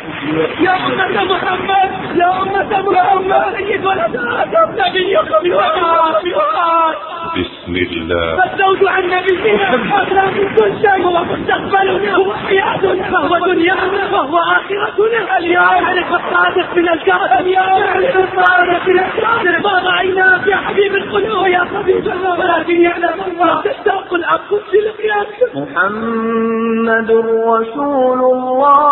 يا أمة محمد، يا أمة محمد، سيد ولد آدم نبيكم يوحى. بسم الله. فالزوج عن نبينا أغلى من كل شيء، هو مستقبلنا، هو حياتنا، وهو دنيانا، وهو آخرتنا. اليوم نعرف الصادق من الكاذب، اليوم نعرف الصادق من الكاذب. ما رأيناك يا حبيب القلوب يا حبيب الله، ولكن يعلم الله تشتاق الأنفس للقيامة. محمد رسول الله،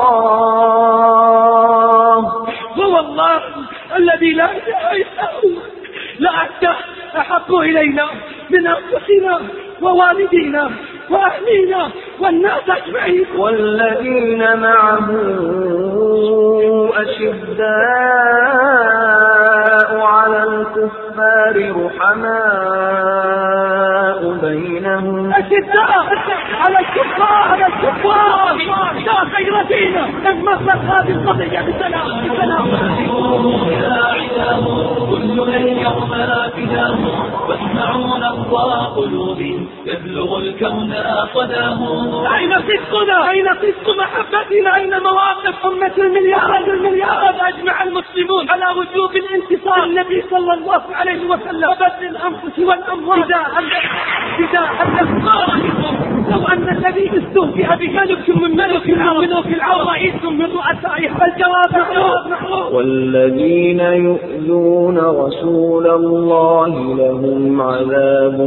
هو الله الذي لا إله إلا هو. لا أحد أحب إلينا من أنفسنا ووالدينا وأهلينا والناس أجمعين. والذين معه أشداء على الكفار رحماء بينهم. أشداء على الكفار لا خير فينا إن مصر هذه القضية بسلام. يا عداه كلنا اليوم فداه، واسمعوا نبض قلوب يبلغ الكون صداه. أين صدقنا؟ أين صدق محبتنا؟ أين مواقف أمة المليار؟ قد أجمع المسلمون على وجوب الانتصار للنبي صلى الله عليه وسلم وبذل الأنفس والأموال فداء الأفكار. لو أن الذي استهزئ به ملك من ملوك العرب، رئيس من رؤسائه، فالجواب محروم. والذين يؤذون رسول الله لهم عذاب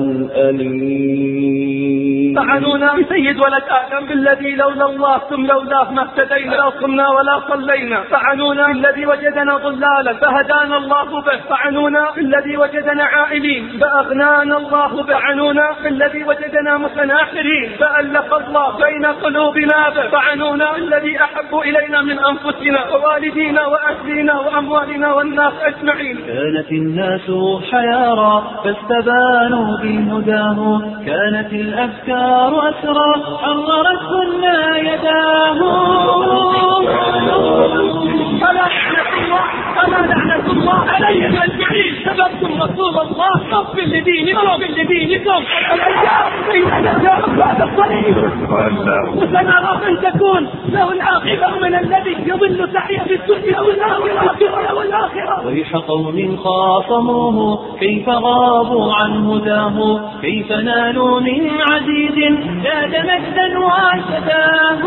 أليم. طعنونا بسيد ولد آدم بالذي لولا الله ثم لولاه ما اهتدينا، لا صمنا ولا صلينا. طعنونا بالذي وجدنا ضلالا فهدانا الله به. طعنونا بالذي وجدنا عائلين فأغنانا الله به. طعنونا بالذي وجدنا متناحرين فألف الله بين قلوبنا به. طعنونا بالذي أحب إلينا من أنفسنا ووالدينا وأهلنا وأموالنا والناس أجمعين. كانت الناس حيارى فاستبانوا بهداه، كانت الأفكار أسرى حررت كنا يداه. فلا لعنة الله عليهم أجمعين. سببتم رسول الله قبل لدينكم الأيام بعد الصليب، وسنرى من تكون له العاقبة من الذي يضل سعيه في الدنيا والآخرة. ويح قوم خاصموه كيف غابوا عن هداه، كيف نالوا من عزيز زاد مجدا وعشداه.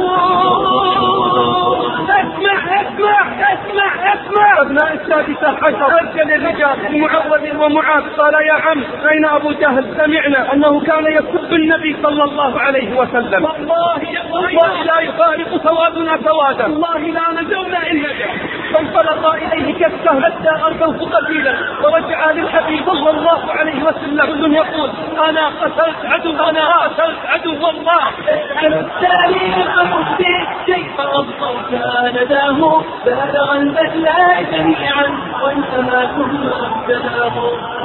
اسمع ابناء السادسة عشر، أرسل الرجال معوذ ومعاذ قال يا عم أين أبو جهل؟ سمعنا أنه كان يسب النبي صلى الله عليه وسلم. والله لا يفارق سوادنا سوادا، والله لا نجونا إن نجا. فانطلق إليه كالسهم حتى أرضوه قتيلا، ورجع للحبيب صلى الله عليه وسلم كل يقول أنا قتلت عدو والله. التاريخ مخبر كيف أبصرت نداه، بلغ البدلاء جميعا وانتهى كل ابتداه،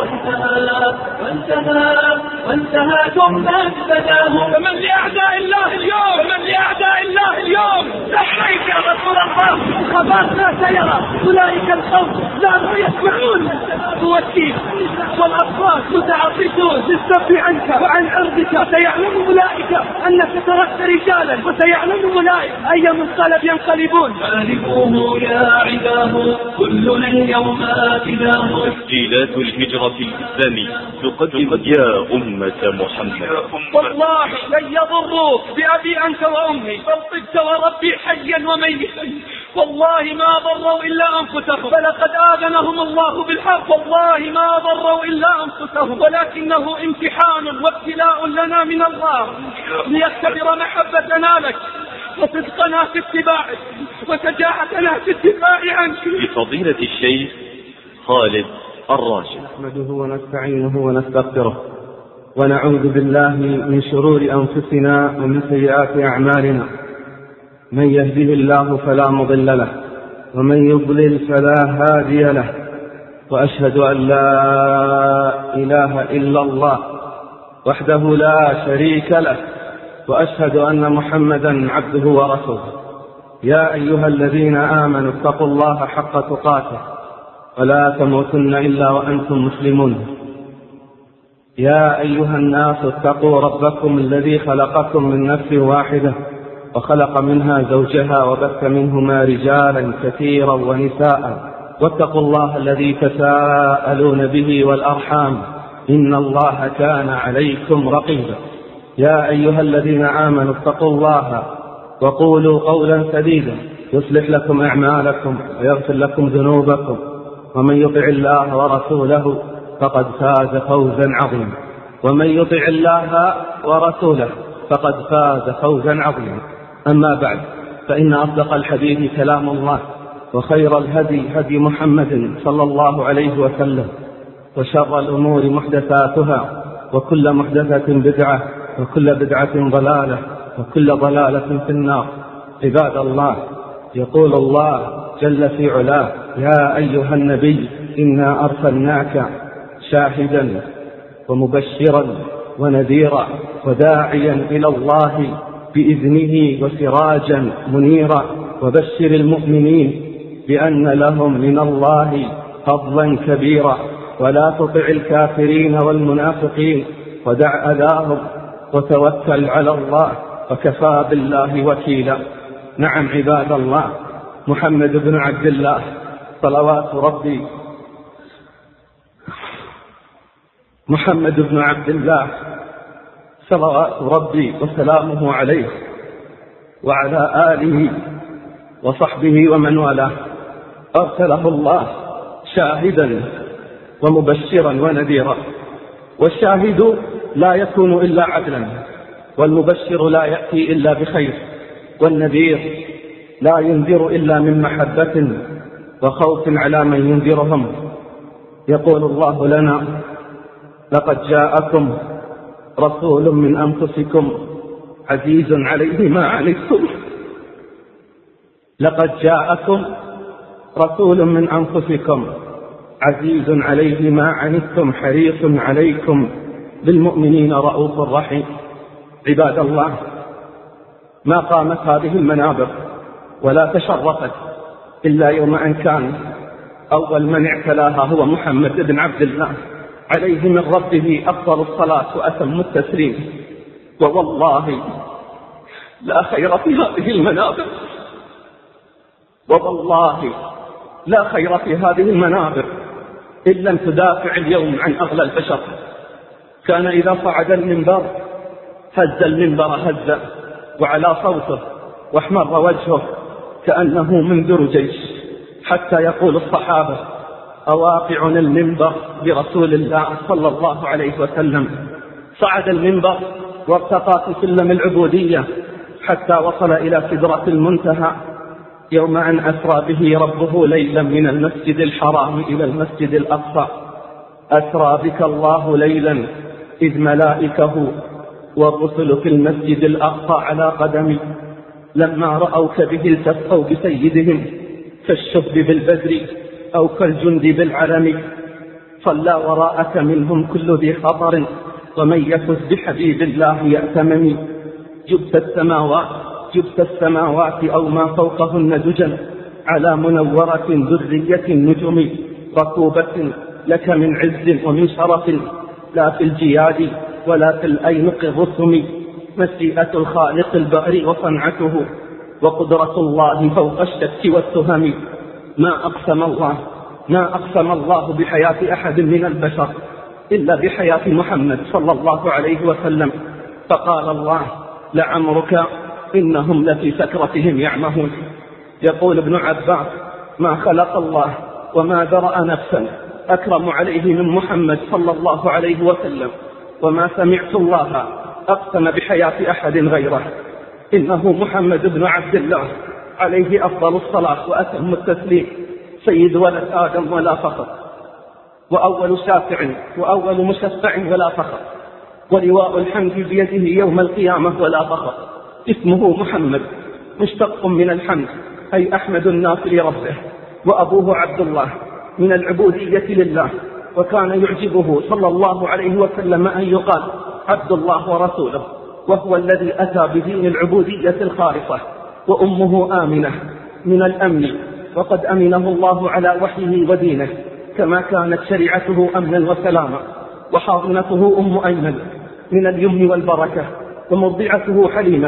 وانتهى ثم ابتداه. فمن لأعداء الله اليوم لبيك يا رسول الله. الخبر لا سيرى أولئك القوم لا يسمعون، والكيف والأطفال متعطشون للسب عنك وعن عرضك. وسيعلم أولئك أنك تركت رجالا، وسيعلم أولئك أي منقلب ينقلبون. غالبوه يا عداه كلنا اليوم فداه. تسجيلات الهجرة الإسلامية تقدم يا أمة محمد. والله لن يضروك بأبي أنت وأمي، بل طبت وربي حيا وميتا. والله ما ضروا إلا أنفسهم، فلقد آذنهم الله بالحق. والله ما ضروا إلا أنفسهم، ولكنه امتحان وابتلاء لنا من الله ليختبر محبتنا لك وصدقنا في اتباعك وشجاعتنا في الدفاع عنك. بفضيلة الشيخ خالد الراشد. نحمده ونستعينه ونستغفره ونعوذ بالله من شرور أنفسنا ومن سيئات أعمالنا. من يهده الله فلا مضل له، ومن يضلل فلا هادي له. وأشهد أن لا إله إلا الله وحده لا شريك له، وأشهد أن محمدا عبده ورسوله. يا أيها الذين آمنوا اتقوا الله حق تقاته ولا تموتن إلا وأنتم مسلمون. يا أيها الناس اتقوا ربكم الذي خلقكم من نفس واحدة وخلق منها زوجها وبث منهما رجالا كثيرا ونساء، واتقوا الله الذي تساءلون به والأرحام إن الله كان عليكم رقيبا. يا أيها الذين آمنوا اتقوا الله وقولوا قولا سديدا يصلح لكم أعمالكم ويغفر لكم ذنوبكم، ومن يطع الله ورسوله فقد فاز فوزا عظيما. ومن يطع الله ورسوله فقد فاز فوزا عظيما. أما بعد، فإن أصدق الحديث كلام الله، وخير الهدي هدي محمد صلى الله عليه وسلم، وشر الأمور محدثاتها، وكل محدثة بدعة، وكل بدعة ضلالة، وكل ضلالة في النار. عباد الله، يقول الله جل في علاه: يا أيها النبي إنا أرسلناك شاهدا ومبشرا ونذيرا وداعيا إلى الله بإذنه وسراجا منيرا، وبشر المؤمنين بأن لهم من الله فضلا كبيرا، ولا تطع الكافرين والمنافقين ودع أذاهم وتوكل على الله وكفى بالله وكيلا. نعم عباد الله، محمد بن عبد الله صلوات ربي وسلامه عليه وعلى آله وصحبه ومن والاه، أرسله الله شاهدا ومبشرا ونذيرا. والشاهد لا يكون إلا عدلا، والمبشر لا يأتي إلا بخير، والنذير لا ينذر إلا من محبة وخوف على من ينذرهم. يقول الله لنا: لقد جاءكم رسول من أنفسكم عزيز عليه ما عنتم. لقد جاءكم رسول من أنفسكم عزيز عليه ما عنتم حريص عليكم بالمؤمنين رؤوف رحيم. عباد الله، ما قامت هذه المنابر ولا تشرفت إلا يوم أن كان أول من اعتلاها هو محمد بن عبد الله عليه من ربه أفضل الصلاة وأتم التسليم. ووالله لا خير في هذه المنابر، ووالله لا خير في هذه المنابر إن لم تدافع اليوم عن أغلى البشر. كان إذا صعد المنبر هز المنبر هزا وعلى صوته واحمر وجهه كأنه منذر جيش، حتى يقول الصحابة: أواقعنا المنبر برسول الله صلى الله عليه وسلم. صعد المنبر وارتقى في سلم العبودية حتى وصل إلى سدرة المنتهى يوم أن أسرى به ربه ليلا من المسجد الحرام إلى المسجد الأقصى. أسرى بك الله ليلا إذ ملائكه والرسل في المسجد الأقصى على قدمي، لما رأوك به التفوا بسيدهم كالشب بالبدر أو كالجند بالعلم. صلى وراءك منهم كل ذي خطر، ومن يفز بحبيب الله يأتمم. جبت السماوات أو ما فوقهن دجا على منورة ذرية النجم، ركوبة لك من عز ومن شرف، لا في الجياد ولا في الأينق الرسم. مشيئة الخالق الباري وصنعته، وقدرة الله فوق الشك والتهم. ما أقسم الله بحياة أحد من البشر إلا بحياة محمد صلى الله عليه وسلم. فقال الله: لعمرك إنهم لفي سكرتهم يعمهون. يقول ابن عباس: ما خلق الله وما ذرأ نفسا أكرم عليه من محمد صلى الله عليه وسلم، وما سمعت الله أقسم بحياة أحد غيره. إنه محمد بن عبد الله عليه أفضل الصلاة وأتم التسليم، سيد ولد آدم ولا فخر، وأول شافع وأول مشفع ولا فخر، ولواء الحمد بيده يوم القيامة ولا فخر. اسمه محمد مشتق من الحمد، أي أحمد الناس لربه، وأبوه عبد الله من العبودية لله. وكان يعجبه صلى الله عليه وسلم أن يقال عبد الله ورسوله، وهو الذي أتى بدين العبودية الخالصة. وأمه آمنة من الأمن، وقد أمنه الله على وحيه ودينه، كما كانت شريعته أمنا وسلاما. وحاضنته أم أيمن من اليمن والبركة، ومرضعته حليمة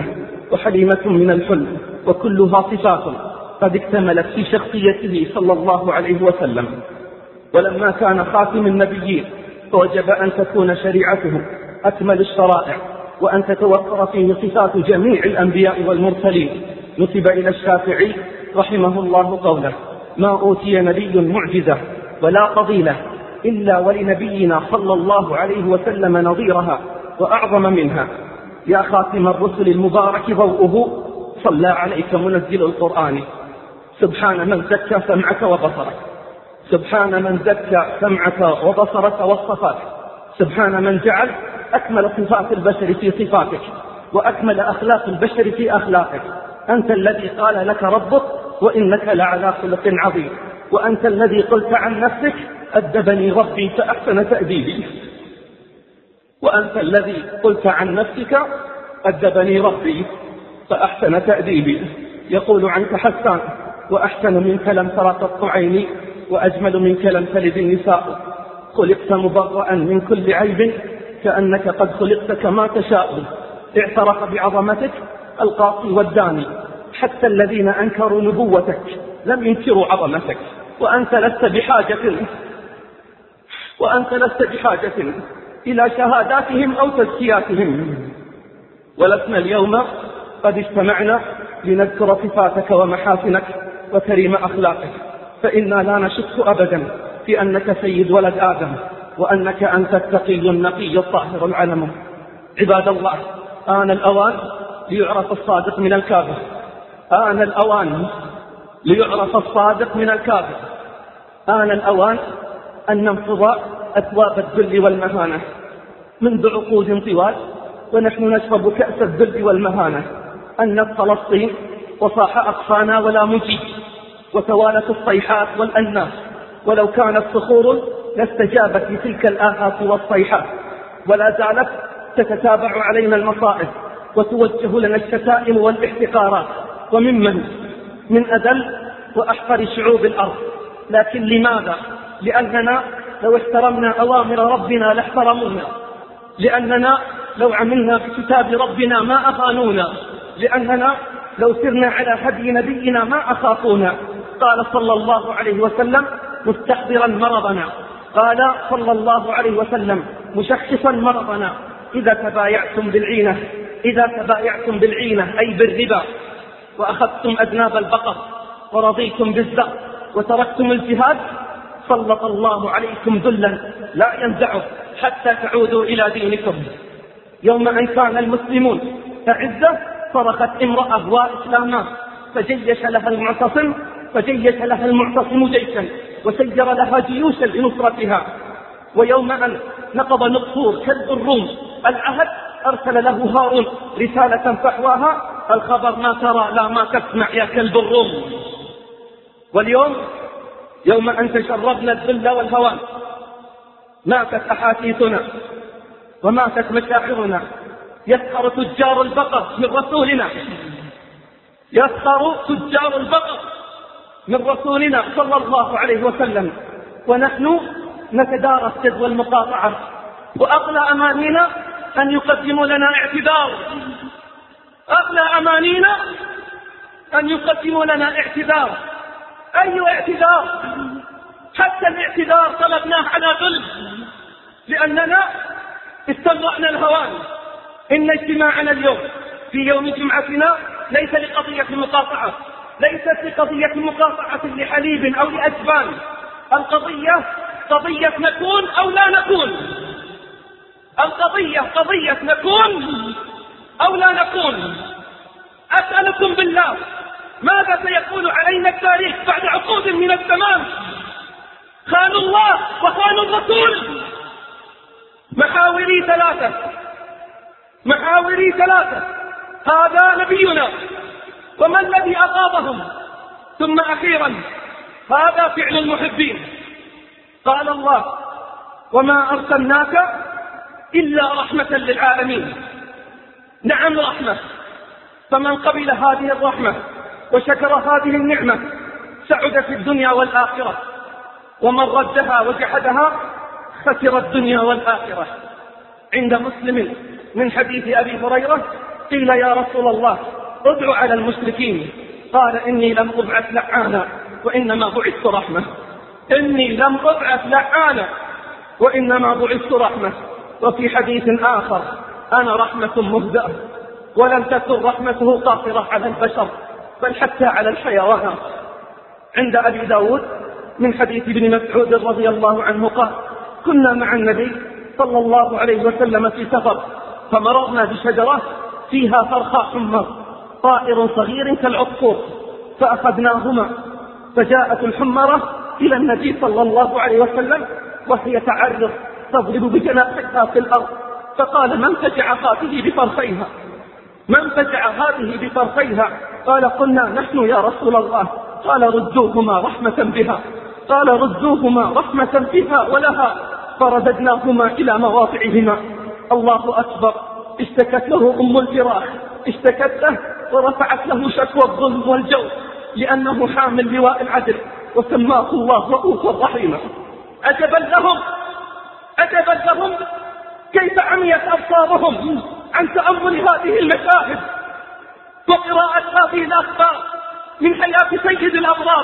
وحليمة من الحلم، وكلها صفات قد اكتملت في شخصيته صلى الله عليه وسلم. ولما كان خاتم النبيين فوجب أن تكون شريعته أكمل الشرائع، وأن تتوفر فيه صفات جميع الأنبياء والمرسلين. نسب إلى الشافعي رحمه الله قوله: ما أوتي نبي معجزة ولا فضيلة إلا ولنبينا صلى الله عليه وسلم نظيرها وأعظم منها. يا خاتم الرسل المبارك ضوءه صلى عليك منزل القرآن. سبحان من زكى سمعك وبصرك، سبحان من زكى سمعك وبصرك واصطفاك، سبحان من جعل أكمل صفات البشر في صفاتك وأكمل أخلاق البشر في أخلاقك. أنت الذي قال لك ربك وإنك لعلى خلق عظيم، وأنت الذي قلت عن نفسك أدبني ربي فأحسن تأديبي، وأنت الذي قلت عن نفسك أدبني ربي فأحسن تأديبي. يقول عنك حسان: وأحسن منك لم تر قط عيني، وأجمل منك لم تلد النساء، خلقت مبرأ من كل عيب كأنك قد خلقت كما تشاء. اعترف بعظمتك القاصي والداني، حتى الذين أنكروا نبوتك لم ينكروا عظمتك، وأنت لست بحاجة إلى شهاداتهم أو تزكياتهم. ولسنا اليوم قد اجتمعنا لنذكر صفاتك ومحاسنك وكريم أخلاقك، فإنا لا نشك أبدا في أنك سيد ولد آدم، وأنك أنت التقي النقي الطاهر العلم. عباد الله، آن الأوان ليعرف الصادق من الكاذب، آن الأوان ليعرف الصادق من الكاذب، آن الأوان أن ننفض أثواب الذل والمهانة. منذ عقود طوال ونحن نشرب كأس الذل والمهانة. أنت فلسطين وصاح أقصانا ولا مجيب، وتوالت الصيحات والأناس، ولو كانت صخور لاستجابت لتلك الآهات والصيحات. ولا زالت تتتابع علينا المصائب وتوجه لنا الشتائم والاحتقارات، من أذل وأحقر شعوب الأرض. لكن لماذا؟ لأننا لو احترمنا أوامر ربنا لاحترمونا، لأننا لو عملنا بكتاب ربنا ما أخانونا، لأننا لو سرنا على هدي نبينا ما أخافونا. قال صلى الله عليه وسلم مستحضرا مرضنا، قال صلى الله عليه وسلم مشخصا مرضنا: إذا تبايعتم بالعينة أي بالربا، وأخذتم أذناب البقر، ورضيتم بالزق، وتركتم الجهاد، سلط الله عليكم ذلا لا ينزعه حتى تعودوا إلى دينكم. يوم أن كان المسلمون أعزة صرخت امرأة وإسلاما، فجيش لها المعتصم جيشا، وسير لها جيوشا لنصرتها. ويوم أن نقض نقصور كلب الروم العهد، أرسل له هارون رسالة فحواها: الخبر ما ترى لا ما تسمع يا كلب الروم. واليوم يوم أن تشربنا الذل والهوان، ماتت أحاسيسنا وماتت مشاعرنا. يسخر تجار البقر من رسولنا، يسخر تجار البقر من رسولنا صلى الله عليه وسلم، ونحن نتدارى السد والمقاطعة. وأغلى أمانينا أن يقدموا لنا اعتذار، أغلى أمانينا أن يقدموا لنا اعتذار. أي اعتذار؟ حتى الاعتذار طلبناه على ذل، لأننا استمرأنا الهوان. إن اجتماعنا اليوم في يوم جمعتنا ليس لقضية مقاطعة، ليست لقضية مقاطعة لحليب أو لأجبان. القضية قضية نكون أو لا نكون، القضية قضية نكون أو لا نكون. أسألكم بالله، ماذا سيقول علينا التاريخ بعد عقود من الزمان؟ خانوا الله وخانوا الرسول. محاوري ثلاثة، هذا نبينا، وما الذي أغاضهم؟ ثم أخيرا هذا فعل المحبين. قال الله: وما أرسلناك إلا رحمة للعالمين. نعم رحمة، فمن قبل هذه الرحمة وشكر هذه النعمة سعد في الدنيا والآخرة، ومن ردها وجحدها خسر الدنيا والآخرة. عند مسلم من حديث أبي هريرة قيل: يا رسول الله، ادع على المشركين. قال إني لم أبعث لعانا وإنما بعثت رحمة. إني لم أبعث لعانا وإنما بعثت رحمة. وفي حديث آخر أنا رحمة مهدأة، ولم تكن رحمته قاصرة على البشر بل حتى على الحيوانات. عند أبي داود من حديث ابن مسعود رضي الله عنه قال كنا مع النبي صلى الله عليه وسلم في سفر فمررنا بشجرة فيها فرخاء حمر طائر صغير كالعصفور فأخذناهما، فجاءت الحمرة إلى النبي صلى الله عليه وسلم وهي تعرض تضرب بجناحها في الأرض، فقال من فجع هذه بطرفيها؟ من فجع هذه بطرفيها؟ قال قلنا نحن يا رسول الله. قال ردوهما رحمة بها. قال ردوهما رحمة بها ولها، فرددناهما إلى مواضعهما. الله أكبر. اشتكت له أم الفراخ، اشتكت له ورفعت له شكوى الظلم والجور لأنه حامل لواء العدل، وسماه الله رؤوفا رحيما. عجبا لهم، عجبا لهم كيف عميت أبصارهم عن تأمل هذه المشاهد وقراءة هذه الأخبار من حياة سيد الأبرار.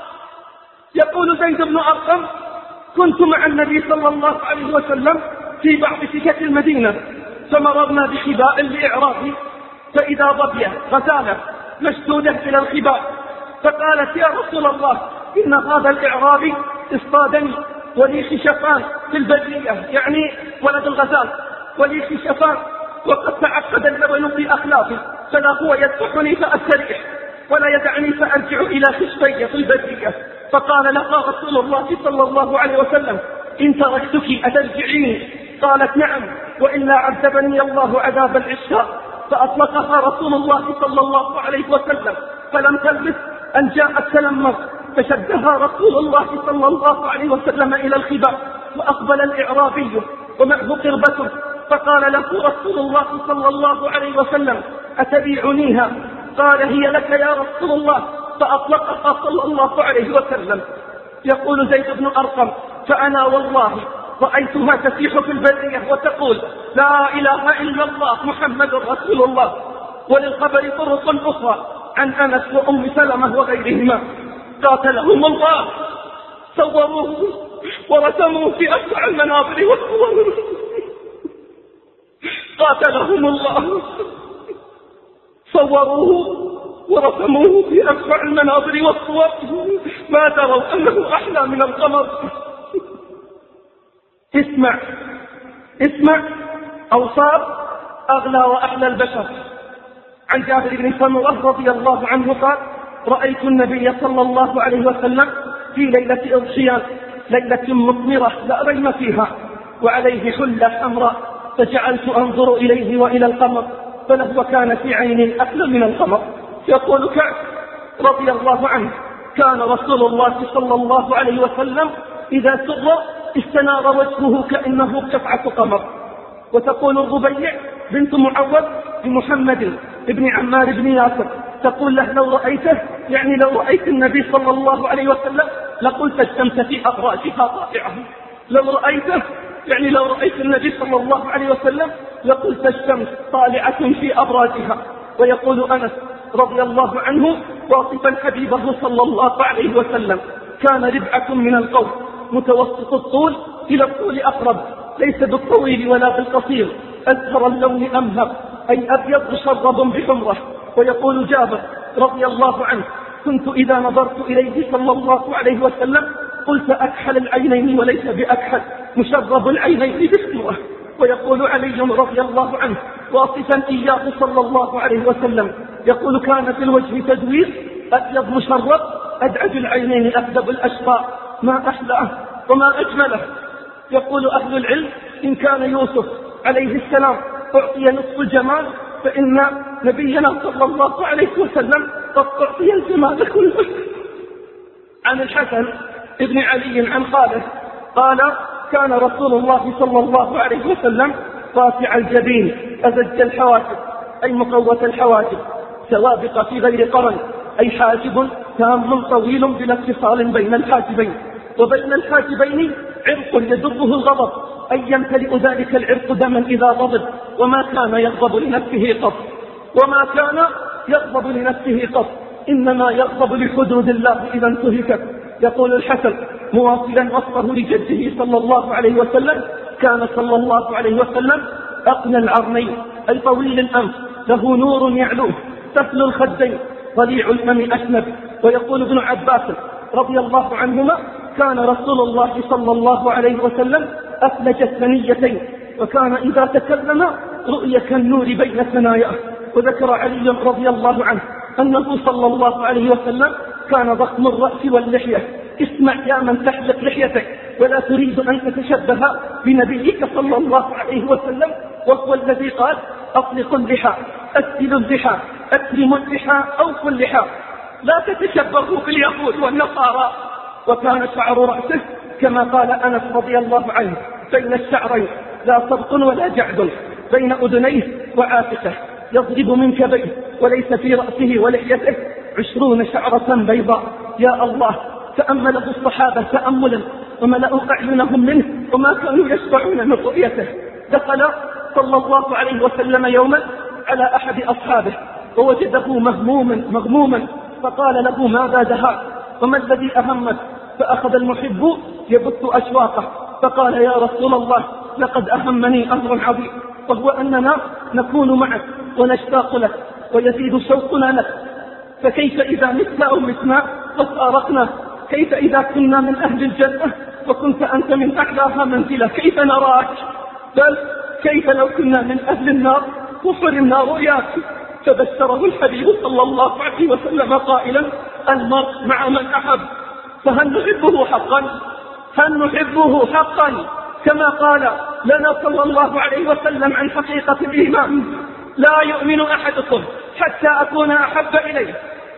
يقول زيد بن أرقم كنت مع النبي صلى الله عليه وسلم في بعض سكك المدينة فمررنا بخباء لإعرابي، فإذا ظبية غزالة مشدودة إلى الخباء، فقالت يا رسول الله إن هذا الإعرابي اصطادني ولي خشفان في البرية، يعني ولد الغزال ولي خشفان، وقد تعقد اللبن في أخلافي، فلا هو يدفعني فأستريح ولا يدعني فأرجع إلى خشبي في البرية. فقال لها رسول الله صلى الله عليه وسلم إن تركتك أترجعين؟ قالت نعم، وإلا عذبني الله عذاب العشاء. فأطلقها رسول الله صلى الله عليه وسلم، فلم تلبث أن جاءت تلمر، فشدها رسول الله صلى الله عليه وسلم إلى الخباء، وأقبل الإعرابي ومعه قربته، فقال له رسول الله صلى الله عليه وسلم أتبيعنيها؟ قال هي لك يا رسول الله، فأطلقها صلى الله عليه وسلم. يقول زيد بن أرقم فأنا والله رأيتها تسيح في البرية وتقول لا إله إلا الله محمد رسول الله. وللخبر طرق أخرى عن أنس وأم سلمة وغيرهما قاتلهم الله، صوروه ورسموه في أشع المنابر والصور، قاتلهم الله، صوروه ورسموه في أشع المنابر والصور، ما تروا أنه أحلى من القمر. اسمع اسمع أوصاف أغلى وأحلى البشر. عن جابر بن سمرة رضي الله عنه قال رأيت النبي صلى الله عليه وسلم في ليلة أضحيان، ليلة مطمرة لا ريم فيها، وعليه حلة حمراء، فجعلت أنظر إليه وإلى القمر فلهو كان في عيني أحلى من القمر. يقول كعب رضي الله عنه كان رسول الله صلى الله عليه وسلم إذا سر استنار وجهه كأنه قطعة قمر. وتقول الربيع بنت معوذ بمحمد ابن عمار بن ياسر تقول له لو رأيته، يعني لو رأيت النبي صلى الله عليه وسلم لقلت الشمس في أبراجها طائعة. لو رأيته يعني لو رأيت النبي صلى الله عليه وسلم لقلت الشمس طالعة في أبراجها. ويقول أنس رضي الله عنه واصفا حبيبه صلى الله عليه وسلم كان ربعة من القوم متوسط الطول إلى الطول أقرب، ليس بالطويل ولا بالقصير، أزهر اللون أمهر، أي أبيض مشرب بحمرة. ويقول جابر رضي الله عنه كنت إذا نظرت إليه صلى الله عليه وسلم قلت أكحل العينين وليس بأكحل، مشرب العينين بحمرة. ويقول علي رضي الله عنه واصفا إياه صلى الله عليه وسلم يقول كان في الوجه تدوير، أبيض مشرب، أدعج العينين، أكذب الأشقاء، ما أحلاه وما أجمله. يقول أهل العلم إن كان يوسف عليه السلام أعطي نصف الجمال فإن نبينا صلى الله عليه وسلم قد أعطي الجمال كله. عن الحسن ابن علي عن خاله قال كان رسول الله صلى الله عليه وسلم رافع الجبين أزج الحواجب، أي مقوة الحواجب، سوابق في غير قرن، أي حاجب تام طويل بلا اتصال بين الحاجبين، وبين الحاجبين عرق يدره الغضب، أي يمتلئ ذلك العرق دما إذا غضب، وما كان يغضب لنفسه قط، وما كان يغضب لنفسه قط، إنما يغضب لحدود الله إذا انتهكت. يقول الحسن مواصلا وصفه لجده صلى الله عليه وسلم: كان صلى الله عليه وسلم أقنى العرنين، أي طويل الأنف، له نور يعلوه، سفل الخدين، ضليع الفم أشنب. ويقول ابن عباس رضي الله عنهما: كان رسول الله صلى الله عليه وسلم أفلج الثنيتين، وكان إذا تكلم رؤي كالنور بين ثناياه. وذكر علي رضي الله عنه أنه صلى الله عليه وسلم كان ضخم الرأس واللحية. اسمع يا من تحلق لحيتك ولا تريد أن تتشبه بنبيك صلى الله عليه وسلم، وهو الذي قال: أطلقوا اللحى، أسدلوا اللحى، أكرموا اللحى، أوفوا اللحى، لا تتشبهوا باليهود والنصارى. وكان شعر رأسه كما قال أنس رضي الله عنه: بين الشعرين لا صبط ولا جعد، بين أذنيه وعاتقه، يضرب من كبيه، وليس في رأسه ولحيته 20 شعرة بيضاء. يا الله، تأمله الصحابة تأملا وملأوا أعينهم منه وما كانوا يشبعون من رؤيته. دخل صلى الله عليه وسلم يوما على أحد أصحابه ووجده مغموما، فقال له: ماذا دهاك وما الذي أهمك؟ فأخذ المحب يبث أشواقه فقال: يا رسول الله، لقد أهمني أمر عظيم، وهو أننا نكون معك ونشتاق لك ويزيد شوقنا لك، فكيف إذا متنا أو متنا وفارقنا؟ كيف إذا كنا من أهل الجنة وكنت أنت من أعلاها منزلة؟ كيف نراك؟ بل كيف لو كنا من أهل النار وحرمنا رؤياك؟ فبشره الحبيب صلى الله عليه وسلم قائلا: المرء مع من أحب. فهل نحبه حقا؟ هل نحبه حقا كما قال لنا صلى الله عليه وسلم عن حقيقة الإيمان: لا يؤمن أحدكم حتى أكون أحب إليه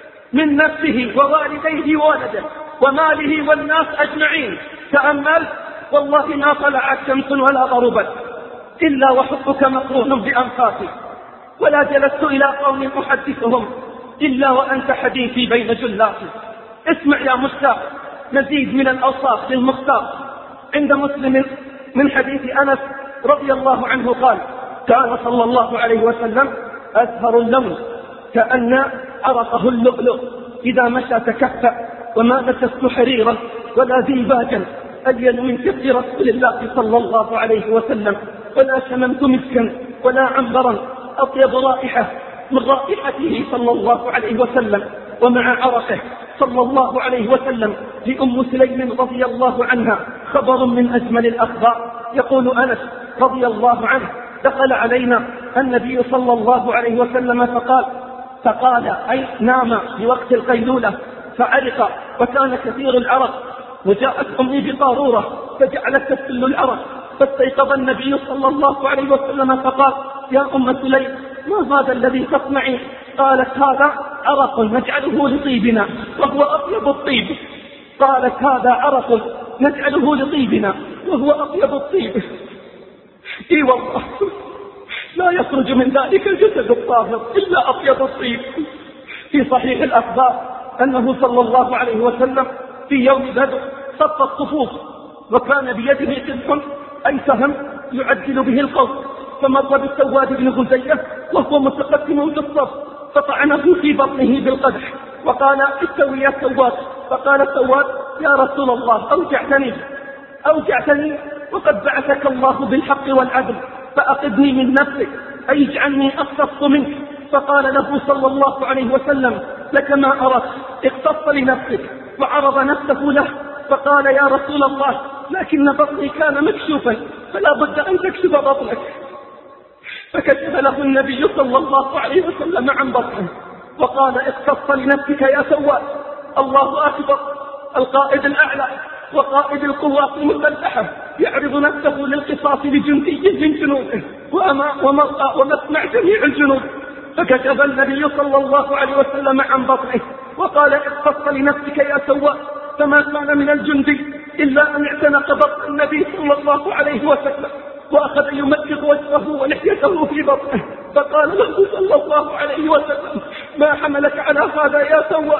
من نفسه ووالديه وولده وماله والناس أجمعين. تأمل، والله ما طلعت شمس ولا غربت إلا وحبك مقرون بأنفاسي، ولا جلست إلى قوم أحدثهم إلا وأنت حديثي بين جلاتي. اسمع يا مشتاق مزيد من الأوصاف للمختار. عند مسلم من حديث أنس رضي الله عنه قال: كان صلى الله عليه وسلم أزهر اللون كأن عرقه اللؤلؤ، إذا مشى تكفأ، وما مسست حريرا ولا ديباجا ألين من كف رسول الله صلى الله عليه وسلم، ولا شممت مسكا ولا عنبرا أطيب رائحة من رائحته صلى الله عليه وسلم. ومع عرقه صلى الله عليه وسلم لأم سليم رضي الله عنها خبر من أجمل الأخبار. يقول أنس رضي الله عنه: دخل علينا النبي صلى الله عليه وسلم فقال أي نام بوقت القيلولة فعرق وكان كثير العرق، وجاءت أمي بقارورة فجعلت تسل العرق، فاستيقظ النبي صلى الله عليه وسلم فقال: يا أم سليم، ما هذا الذي تصنعين؟ قالت: هذا عرق نجعله لطيبنا وهو أطيب الطيب. قالت: هذا عرق نجعله لطيبنا وهو أطيب الطيب. إي والله، لا يخرج من ذلك الجسد الطاهر إلا أطيب الطيب. في صحيح الأخبار أنه صلى الله عليه وسلم في يوم بدر صف الصفوف، وكان بيده قدح أي سهم يعجل به القوس، فمر بالسواد بن غزية وهو متقدم في الصف فطعنه في بطنه بالقدح وقال: استوي يا سواد. فقال السواد: يا رسول الله، أوجعتني وقد بعثك الله بالحق والعدل، فأقدني من نفسك، أي اجعلني أقتص منك. فقال له صلى الله عليه وسلم: لك ما أردت، اقتص لنفسك. وعرض نفسه له فقال: يا رسول الله، لكن بطني كان مكشوفا فلا بد أن تكشف بطنك. فكشف له النبي صلى الله عليه وسلم عن بطنه وقال: اقتص لنفسك يا سواد. الله أكبر، القائد الأعلى وقائد القوات المسلحة يعرض نفسه للقصاص لجندي من جنوده ومسمع جميع الجنود. فكشف النبي صلى الله عليه وسلم عن بطنه وقال: اقتص لنفسك يا سواد. فما كان من الجندي إلا أن اعتنق بطن النبي صلى الله عليه وسلم وأخذ يمزق وجهه ولحيته في بطنه، فقال له صلى الله عليه وسلم: ما حملك على هذا يا سواد؟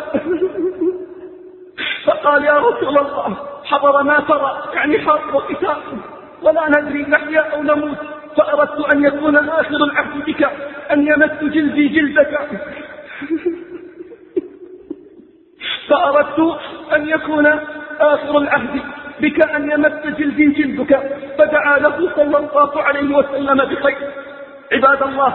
فقال: يا رسول الله، حضر ما ترى، يعني حرب وقتال، ولا ندري نحيا أو نموت، فأردت أن يكون آخر العهد بك أن يمس جلدي جلدك. فأردت أن يكون آخر العهد بك أن يمس جلدي جلدك، فدعا له صلى الله عليه وسلم بخير. عباد الله،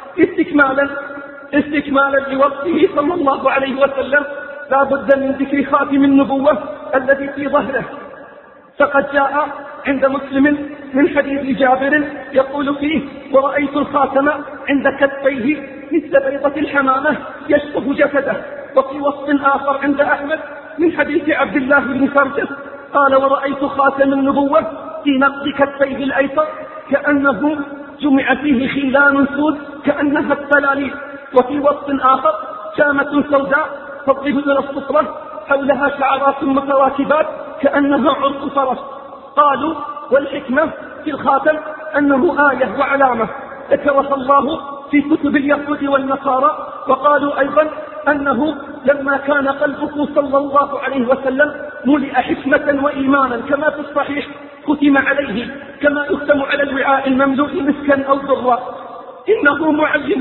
استكمالا لوصفه صلى الله عليه وسلم، لا بد من ذكر خاتم النبوة الذي في ظهره. فقد جاء عند مسلم من حديث جابر يقول فيه: ورأيت الخاتم عند كتفيه مثل بيضة الحمامة يشبه جسده. وفي وصف آخر عند أحمد من حديث عبد الله بن فرجة قال: ورأيت خاتم النبوة في نقض كتفيه الأيسر كأنه جمع فيه خيلان سود كأنها التلاليل. وفي وصف آخر: شامة سوداء تضرب إلى الصفرة حولها شعرات متواكبات كأنها عرق فرس. قالوا: والحكمة في الخاتم أنه آية وعلامة ذكرها الله في كتب اليهود والنصارى. وقالوا أيضا أنه لما كان قلبه صلى الله عليه وسلم ملئ حكمة وإيمانا كما في الصحيح ختم عليه كما يختم على الوعاء المملوء مسكا أو ضرا. إنه معلم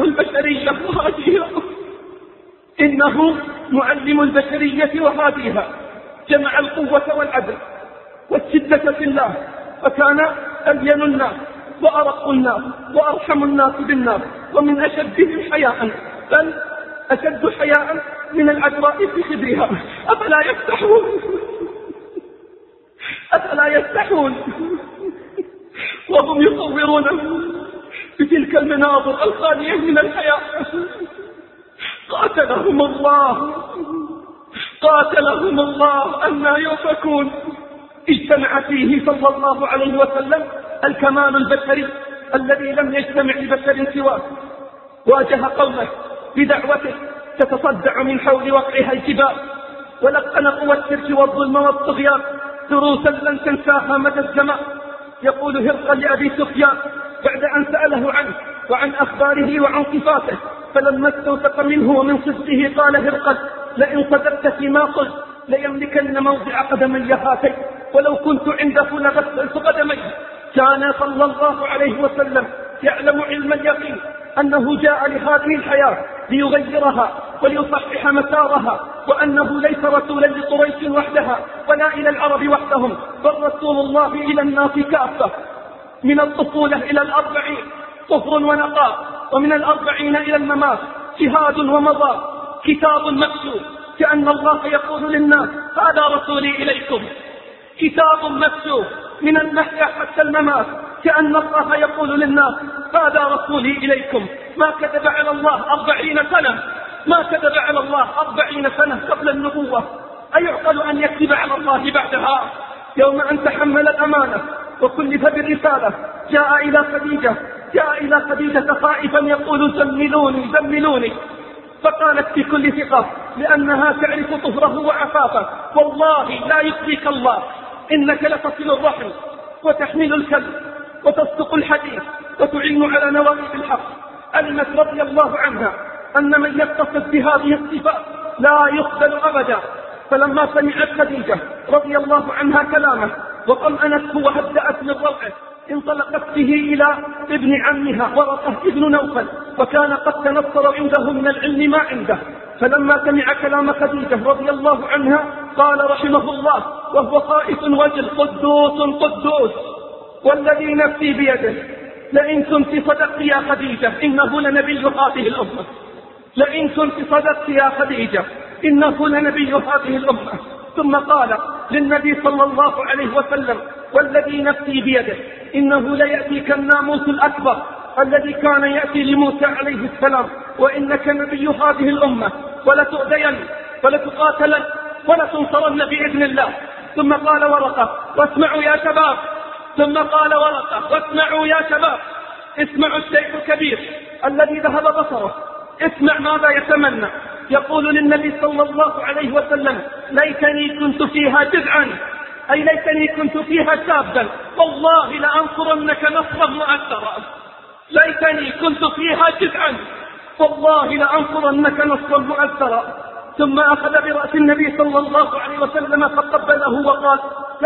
البشرية وهاديها، جمع القوة والعدل والشدة في الله، فكان ألين الناس وأرق الناس وأرحم الناس بالناس ومن أشدهم حياء، بل أشد حياء من العذراء في خدرها. أفلا يستحون وهم يصورونه بتلك المناظر الخالية من الحياء. قاتلهم الله أنى يؤفكون. اجتمع فيه صلى الله عليه وسلم الكمال البشري الذي لم يجتمع لبشر سواه. واجه قومه بدعوته تتصدع من حول وقعها الجبال، ولقن قوى الشرك والظلم والطغيان دروسا لن تنساها مدى الزمان. يقول هرقل لأبي سفيان بعد أن سأله عنه وعن أخباره وعن صفاته، فلما استوثق منه ومن صدقه قال هرقل: لئن صدقت فيما قلت ليملكن موضع قدمي هاتين، ولو كنت عنده لغسلت قدمي. كان صلى الله عليه وسلم يعلم علم اليقين أنه جاء لهذه الحياة ليغيرها وليصحح مسارها، وأنه ليس رسولا لقريش وحدها ولا إلى العرب وحدهم، بل رسول الله إلى الناس كافة. من الطفولة إلى 40 طهر ونقاء، ومن 40 إلى الممات جهاد ومضى، كتاب مكتوب كأن الله يقول للناس: هذا رسولي إليكم. كتاب مكتوب من المحيا حتى الممات كأن الله يقول للناس: هذا رسولي إليكم. ما كذب على الله 40 سنة، ما كذب على الله 40 سنة قبل النبوة. أيعقل أن يكذب على الله بعدها؟ يوم أن تحمل الأمانة وكلف بالرسالة جاء إلى خديجة خائفا يقول: زملوني. فقالت في كل ثقة لأنها تعرف طهره وعفافه: والله لا يخزيك الله، إنك لتصل الرحم وتحمل الكلب وتصدق الحديث وتعين على نوائب الحق. علمت رضي الله عنها أن من يتصف بهذه الصفات لا يقبل أبدا. فلما سمعت خديجة رضي الله عنها كلامه وطمأنته وهدأت من روعه، انطلقت به إلى ابن عمها ورقة ابن نوفل، وكان قد تنصر عنده من العلم ما عنده. فلما سمع كلام خديجة رضي الله عنها قال رحمه الله وهو خائف وجل: قدوس والذي نفسي بيده، لئن كنت صدقت يا خديجة إنه لنبي هذه الأمة. لئن كنت صدقت يا خديجة إنه لنبي هذه الأمة. ثم قال للنبي صلى الله عليه وسلم: والذي نفسي بيده إنه ليأتيك الناموس الأكبر الذي كان يأتي لموسى عليه السلام، وإنك نبي هذه الأمة، ولتؤذين ولتقاتلن ولتنصرن بإذن الله. ثم قال ورقة: واسمعوا يا شباب. ثم قال ورقة: واسمعوا يا شباب، اسمعوا الشيخ الكبير الذي ذهب بصره، اسمع ماذا يتمنى. يقول للنبي صلى الله عليه وسلم: ليتني كنت فيها جذعا، أي ليتني كنت فيها شابا، والله لأنصرنك نصرا مؤثرا. ليتني كنت فيها جذعا، والله لأنصرنك نصرا مؤثرا. ثم أخذ برأس النبي صلى الله عليه وسلم فقبله وقال: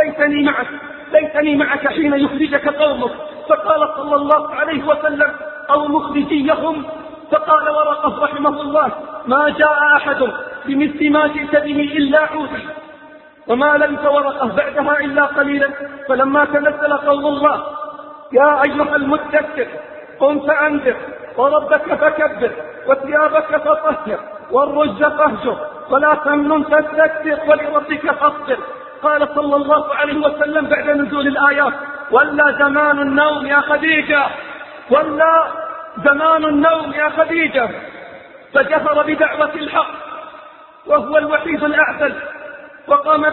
ليتني معك حين يخرجك قومك. فقال صلى الله عليه وسلم: أو مخرجيهم فقال ورقة رحمه الله: ما جاء أحد بمثل ما جئت به إلا عودي. وما لبث ورقة بعدها إلا قليلا، فلما تنزل قول الله: يا أيها المدثر قم فأنذر وربك فكبر وثيابك فطهر والرجز فاهجر ولا تمنن تستكثر ولربك فاصبر. قال صلى الله عليه وسلم بعد نزول الآيات: ولا زمان النوم يا خديجة، ولا زمان النوم يا خديجة. فجهر بدعوة الحق وهو الوحيد الأعدل، وقام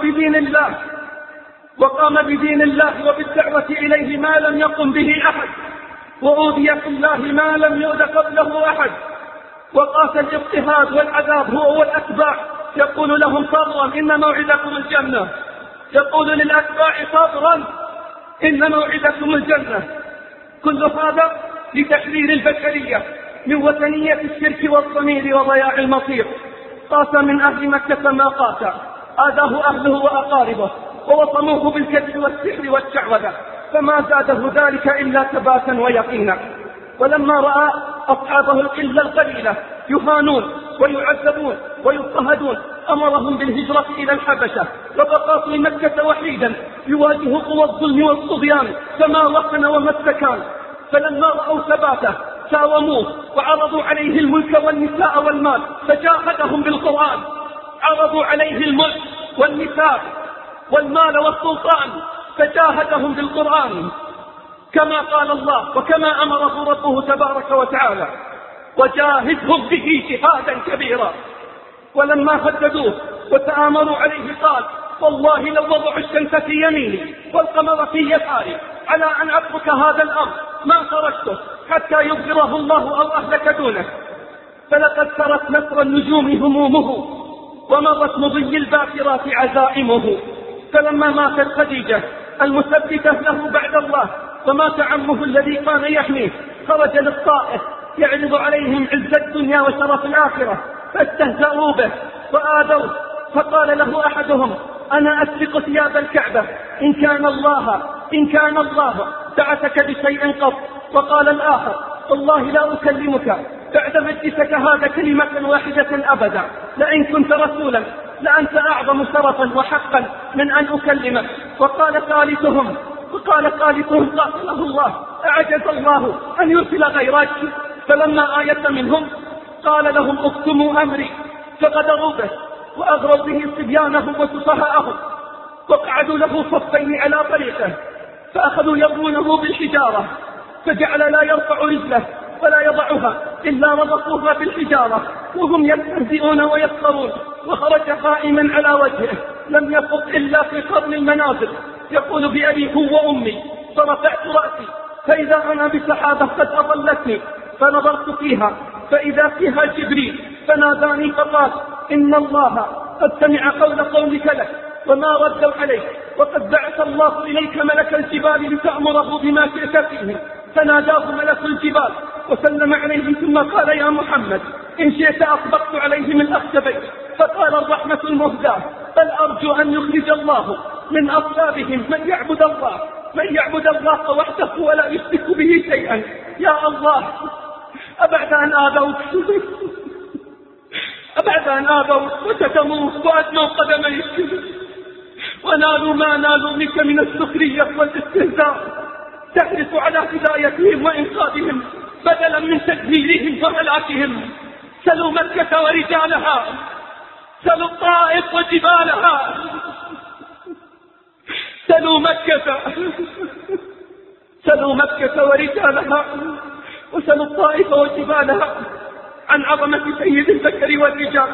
بدين الله وبالدعوة إليه ما لم يقم به أحد، وأوذي في الله ما لم يؤذ قبله أحد، وقاس الاضطهاد والعذاب هو والأتباع، يقول لهم: صبرا إن موعدكم الجنة. يقول للأتباع: صبرا إن موعدكم الجنة. كل هذا لتحرير البشرية من وثنية الشرك والضمير وضياع المصير. قاس من أهل مكة ما قاس، آذاه أهله وأقاربه ووصموه بالكذب والسحر والشعوذة، فما زاده ذلك إلا ثباتا ويقينا. ولما رأى أصحابه القلة القليلة يهانون ويعذبون ويضطهدون أمرهم بالهجرة إلى الحبشة، وبقى في مكة وحيدا يواجه قوى الظلم والطغيان فما وطن وما استكان. فلما رأوا ثباته ساوموه وعرضوا عليه الملك والنساء والمال فجاهدهم بالقرآن. عرضوا عليه الملك والنساء والمال والسلطان فجاهدهم بالقرآن، كما قال الله وكما أمره ربه تبارك وتعالى: وجاهدهم به جهادا كبيرا. ولما هددوه وتآمروا عليه قال: والله لو وضعوا الشمس في يميني والقمر في يساري على أن أترك هذا الأمر ما تركته حتى يغفره الله أو أهلك دونه. فلقد سرت نسر النجوم همومه ومضت مضي الباكرات عزائمه. فلما ماتت خديجة المثبتة له بعد الله ومات عمه الذي كان يحميه، خرج للطائف يعرض عليهم عز الدنيا وشرف الآخرة، فاستهزأوا به وآذوه. فقال له أحدهم: أنا أسرق ثياب الكعبة إن كان الله بعثك بشيء قط. وقال الآخر: والله لا أكلمك بعد مجلسك هذا كلمة واحدة أبدا، لئن كنت رسولا لأنت أعظم شرفا وحقا من أن أكلمك. وقال ثالثهم قاتله الله: أعجز الله أن يرسل غيرك. فلما آية منهم قال لهم: اكتموا أمري. فغدروا به وأغروا به صبيانهم وسفهاءهم، وقعدوا له صفين على طريقه، فأخذوا يضربونه بالحجارة، فجعل لا يرفع رجله ولا يضعها إلا ربطوها بالحجارة وهم يستهزئون ويسخرون. وخرج قائما على وجهه لم يفق إلا في قرن المنازل، يقول: بأبي هو وأمي. فرفعت رأسي فإذا أنا بسحابة قد أضلتني، فنظرت فيها فإذا فيها جبريل فناداني فقال: إن الله قد سمع قول قومك لك وما ردوا عليك، وقد بعث الله إليك ملك الجبال لتأمره بما شئت فيه. فناداه ملك الجبال وسلم عليه ثم قال: يا محمد إن شئت أطبقت عليهم الأخشبين. فقال الرحمة المهداة: بل أرجو أن يخرج الله من أصلابهم من يعبد الله وحده ولا يشرك به شيئا. يا الله، أبعد أن آذوك وشتموك وأدنوا قدميك ونالوا ما نالوا منك من السخرية والاستهزاء، تحرص على هدايتهم وإنقاذهم بدلا من تدميرهم وهلاكهم. سلوا مكة ورجالها، سلوا الطائف وجبالها، سلوا مكة ورجالها، وسلوا الطائف وجبالها عن عظمة سيد البشر والرجال.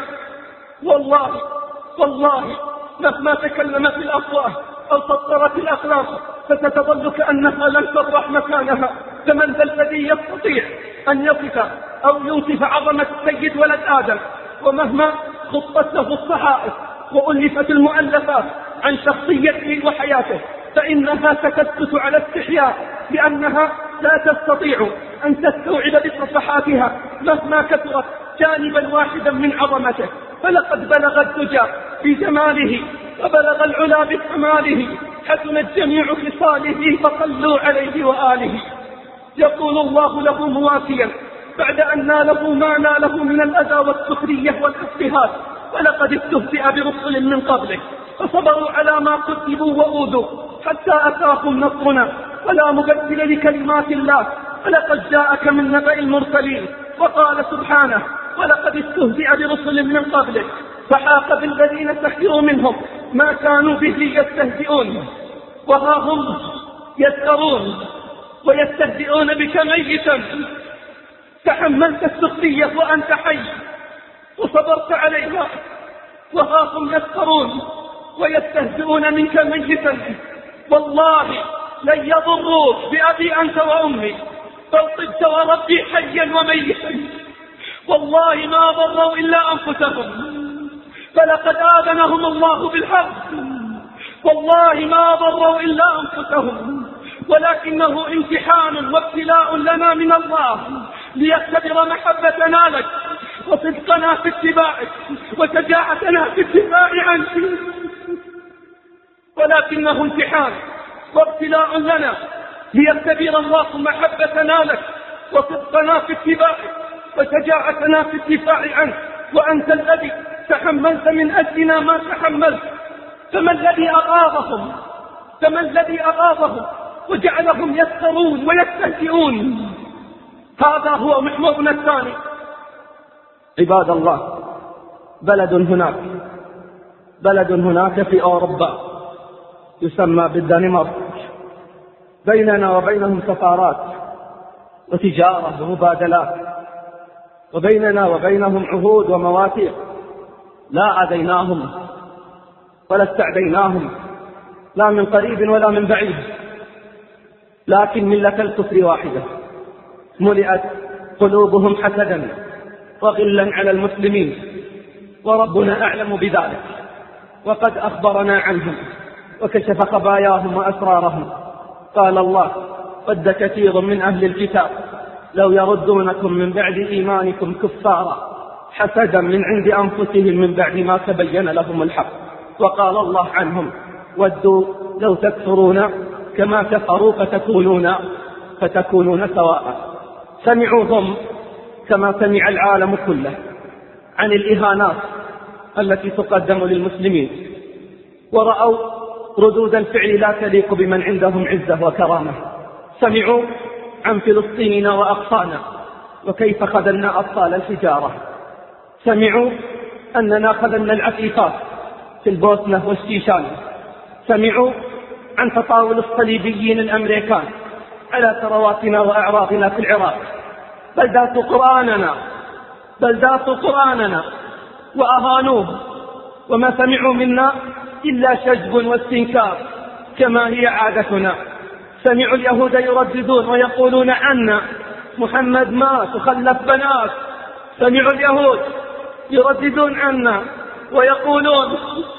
والله مهما تكلمت الأفواه أو سطرت الأخلاق فستظل كأنها لن تبرح مكانها. فمن ذا الذي يستطيع أن يصف أو يوصف عظمة سيد ولد آدم؟ ومهما خطت له الصحائف وألفت المؤلفات عن شخصيته وحياته فإنها ستثبت على استحياء بأنها لا تستطيع أن تستوعب بصفحاتها مهما كثرت جانبا واحدا من عظمته. فلقد بلغ الدجى بجماله وبلغ العلا بكماله، حسنت جميع خصاله فصلوا عليه وآله. يقول الله له مواسيا بعد أن ناله ما ناله من الأذى والسخرية والاضطهاد. ولقد استهزئ برسل من قبله فصبروا على ما كذبوا وأوذوا حتى أتاهم نصرنا ولا مبدل لكلمات الله. ولقد جاءك من نبأ المرسلين. وقال سبحانه: ولقد استهزئ برسل من قبله فحاق بالذين سخروا منهم ما كانوا به يستهزئون. وها هم يسخرون ويستهزئون بك ميتا، تحملت السخرية وأنت حي وصبرت عليها، وها هم يسخرون ويستهزئون منك ميتا. والله لن يضروك بأبي أنت وأمي، بل طبت وربي حيا وميتا. والله ما ضروا إلا أنفسهم، فلقد آذنهم الله بالحق. والله ما ضروا إلا أنفسهم، ولكنه امتحان وابتلاء لنا من الله ليختبر محبتنا لك وصدقنا في اتباعك وشجاعتنا في الدفاع عنك. ولكنه امتحان وابتلاء لنا ليختبر الله محبتنا لك وصدقنا في اتباعك وشجاعتنا في الدفاع عنك. وأنت الذي تحملت من أجلنا ما تحملت. فما الذي أغاظهم وجعلهم يسخرون ويستهزئون؟ هذا هو محورنا الثاني. عباد الله، بلد هناك في أوروبا يسمى بالدنمارك، بيننا وبينهم سفارات وتجارة ومبادلات، وبيننا وبينهم عهود ومواثيق. لا عديناهم ولا استعديناهم، لا من قريب ولا من بعيد، لكن ملة الكفر واحدة ملئت قلوبهم حسدا وغلا على المسلمين، وربنا أعلم بذلك وقد أخبرنا عنهم وكشف خباياهم وأسرارهم. قال الله: ود كثير من أهل الكتاب لو يردونكم من بعد إيمانكم كفارا حسدا من عند أنفسهم من بعد ما تبين لهم الحق. وقال الله عنهم: ودوا لو تكفرون كما كفروا فتكونون سواء. سمعوهم كما سمع العالم كله عن الإهانات التي تقدم للمسلمين، ورأوا ردود الفعل لا تليق بمن عندهم عزة وكرامة. سمعوا عن فلسطيننا وأقصانا وكيف خذلنا أبطال الحجارة. سمعوا أننا خذلنا العفيفات في البوسنة والشيشان. سمعوا عن تطاول الصليبيين الأمريكان على ثرواتنا وأعراضنا في العراق. بلدات قرآننا وأهانوه، وما سمعوا منا إلا شجب واستنكار كما هي عادتنا. سمعوا اليهود يرددون ويقولون عنا: محمد مات وخلف بنات. سمعوا اليهود يرددون عنا ويقولون: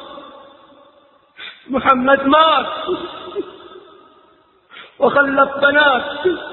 محمد مات وخلف بنات.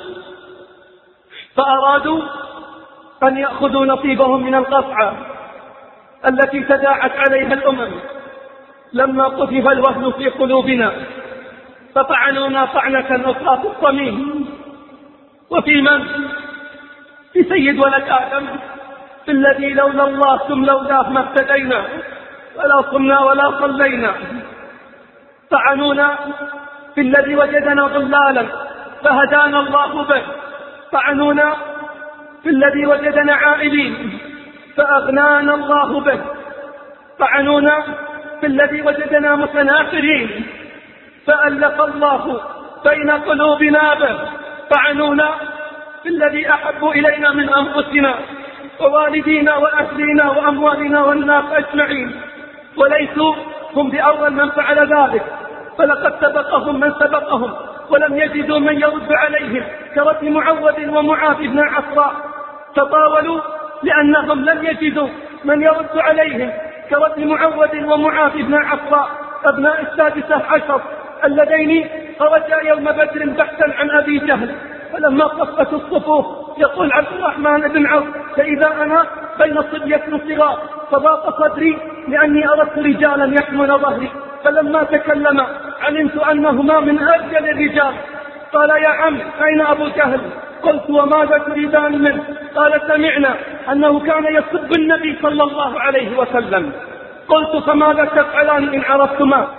فأرادوا أن يأخذوا نصيبهم من القصعة التي تداعت عليها الأمم لما قذف الوهن في قلوبنا، فطعنونا طعنة أخرى في الصميم. وفي من؟ في سيد ولد آدم، في الذي لولا الله ثم لولاه ما اهتدينا ولا صمنا ولا صلينا. طعنونا في الذي وجدنا ضلالا فهدانا الله به. طعنونا في الذي وجدنا عائلين فأغنانا الله به. طعنونا في الذي وجدنا متناكرين فألف الله بين قلوبنا به. طعنونا في الذي أحب إلينا من أنفسنا ووالدينا وأهلنا وأموالنا والناس أجمعين، وليسوا هم بأول من فعل ذلك، فلقد سبقهم من سبقهم ولم يجدوا من يرد عليهم كرد معوذ ومعاذ بن عفراء. تطاولوا لأنهم لم يجدوا من يرد عليهم كرد معوذ ومعاذ بن عفراء أبناء 16 اللذين خرجا يوم بدر بحثا عن أبي جهل. فلما قصت الصفوف يقول عبد الرحمن بن عوف: فإذا أنا بين صبية صغار فضاق صدري لأني أردت رجالا يحمون ظهري. فلما تكلم علمت أنهما من أجل الرجال. قال: يا عم أين أبو جهل؟ قلت وماذا تريدان منه؟ قال سمعنا أنه كان يسب النبي صلى الله عليه وسلم. قلت فماذا تفعلان إن عرفتما؟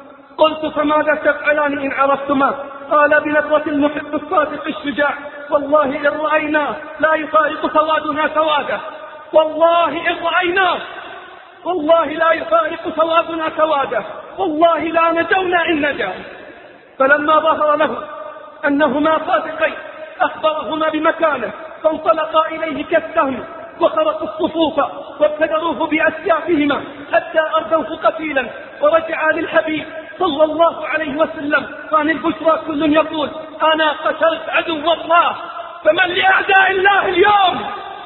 إن عرفتما؟ قال بنظرة المحب الصادق الشجاع والله إن رأيناه لا يفارق سوادنا سواده، والله إن رأيناه والله لا يفارق سوادنا سواده، والله لا نجونا إن نجا. فلما ظهر له أنهما صادقين أخبرهما بمكانه، فانطلقا إليه كالسهم وخرقوا الصفوف وابتدروه بأسيافهما حتى أردوه قتيلا، ورجعا للحبيب صلى الله عليه وسلم عن البشرى كل يقول أنا قتلت عدو الله. فمن لأعداء الله اليوم؟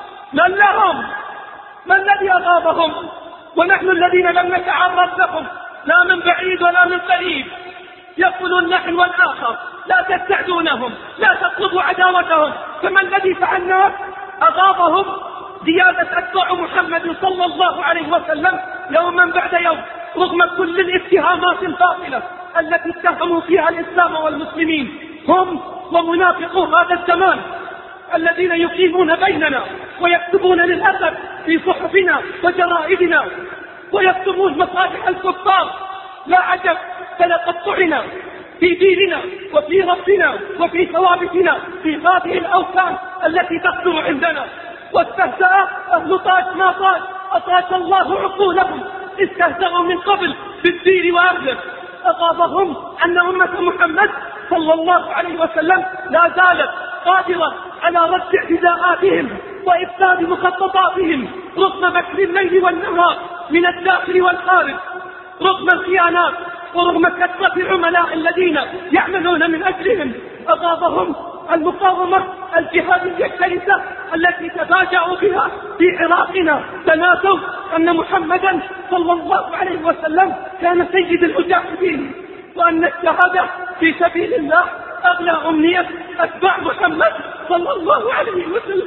من لهم؟ من الذي أغاظهم؟ ونحن الذين لم نتعرض لهم لا من بعيد ولا من قريب، يقولون نحن والآخر لا تستعدونهم لا تطلبوا عداوتهم. فما الذي فعلناه؟ أغاظهم زيادة أتباع محمد صلى الله عليه وسلم يوما بعد يوم، رغم كل الاتهامات الباطلة التي اتهموا فيها الإسلام والمسلمين، هم ومنافقو هذا الزمان الذين يقيمون بيننا ويكتبون للأسف في صحفنا وجرائدنا ويكتمون مصالح الكفار. لا عجب، فلقد طعنا في ديننا وفي ربنا وفي ثوابتنا في هذه الأوثان التي تقدر عندنا. واستهزأ أهل طاج ما طاج أطاج الله عقولهم، استهزأوا من قبل بالدين وأهله. أغاظهم أن أمة محمد صلى الله عليه وسلم لا زالت قادرة على رد اعتداءاتهم وإفساد مخططاتهم رغم مكر الليل والنهار من الداخل والخارج، رغم الخيانات ورغم كثرة العملاء الذين يعملون من أجلهم. أغاظهم المقاومة الجهادية الشرسة التي تفاجأوا بها في عراقنا، تناسوا أن محمدا صلى الله عليه وسلم كان سيد المجاهدين، وأن الشهادة في سبيل الله أغلى أمنية أتباع محمد صلى الله عليه وسلم.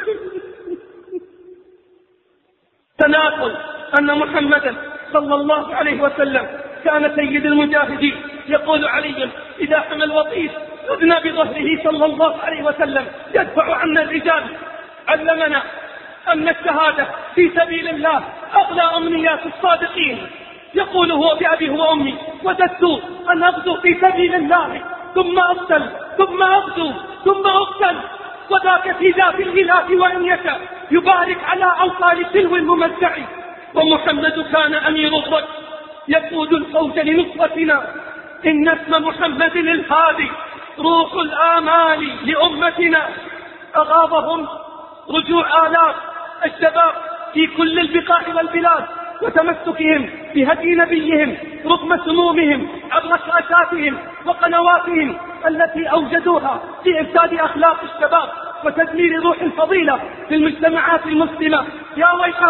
تناقل أن محمدا صلى الله عليه وسلم كان سيد المجاهدين. يقول علي إذا حمى الوطيس خذنا بظهره صلى الله عليه وسلم يدفع عنا الرجال. علمنا أن الشهادة في سبيل الله أغلى أمنيات الصادقين. يقول هو بأبي وأمي وددت أن أغدو في سبيل الله ثم أقتل ثم أغدو ثم أقتل، وذاك في ذات الإله وإن يشاء يبارك على أوصال تلو الممتع. ومحمد كان أمير الرجل يقود الفوج لنصرتنا. إن اسم محمد الهادي روح الآمال لأمتنا. أغاظهم رجوع آلاف الشباب في كل البقاع والبلاد وتمسكهم بهدي نبيهم رغم سمومهم عبر شاشاتهم وقنواتهم التي أوجدوها في إفساد أخلاق الشباب وتدمير روح الفضيلة في المجتمعات المسلمة. يا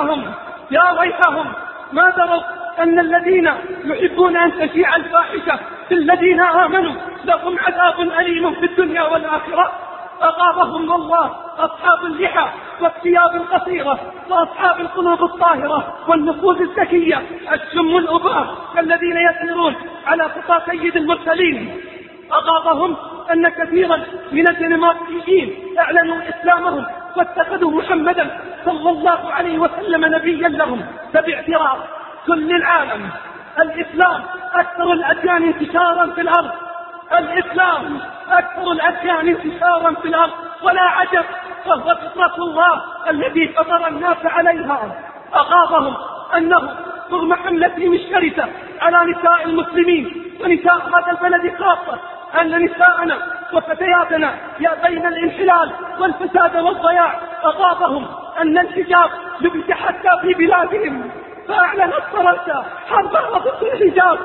ويحهم ما دروا أن الذين يحبون أن تشيع الفاحشة في الذين آمنوا لهم عذاب أليم في الدنيا والآخرة. أغاظهم الله أصحاب اللحى والثياب القصيرة وأصحاب القلوب الطاهرة والنفوذ الذكية الشم الأباء الذين يسيرون على خطى سيد المرسلين. أغاظهم أن كثيرا من الدنماركيين أعلنوا إسلامهم واتخذوا محمدا صلى الله عليه وسلم نبيا لهم فباعتراف كل العالم الإسلام أكثر الأديان انتشارا في الأرض. الإسلام أكثر الأديان انتشارا في الأرض، ولا عجب، فهو فطرة الله التي فطر الناس عليها. أغاظهم أنه رغم حملتهم الشرسة على نساء المسلمين ونساء هذا البلد خاصة أن نساءنا وفتياتنا يأبين الانحلال والفساد والضياع. أغاظهم أن الحجاب لبس حتى في بلادهم، فأعلنت فرنسا حربها ضد الحجاب.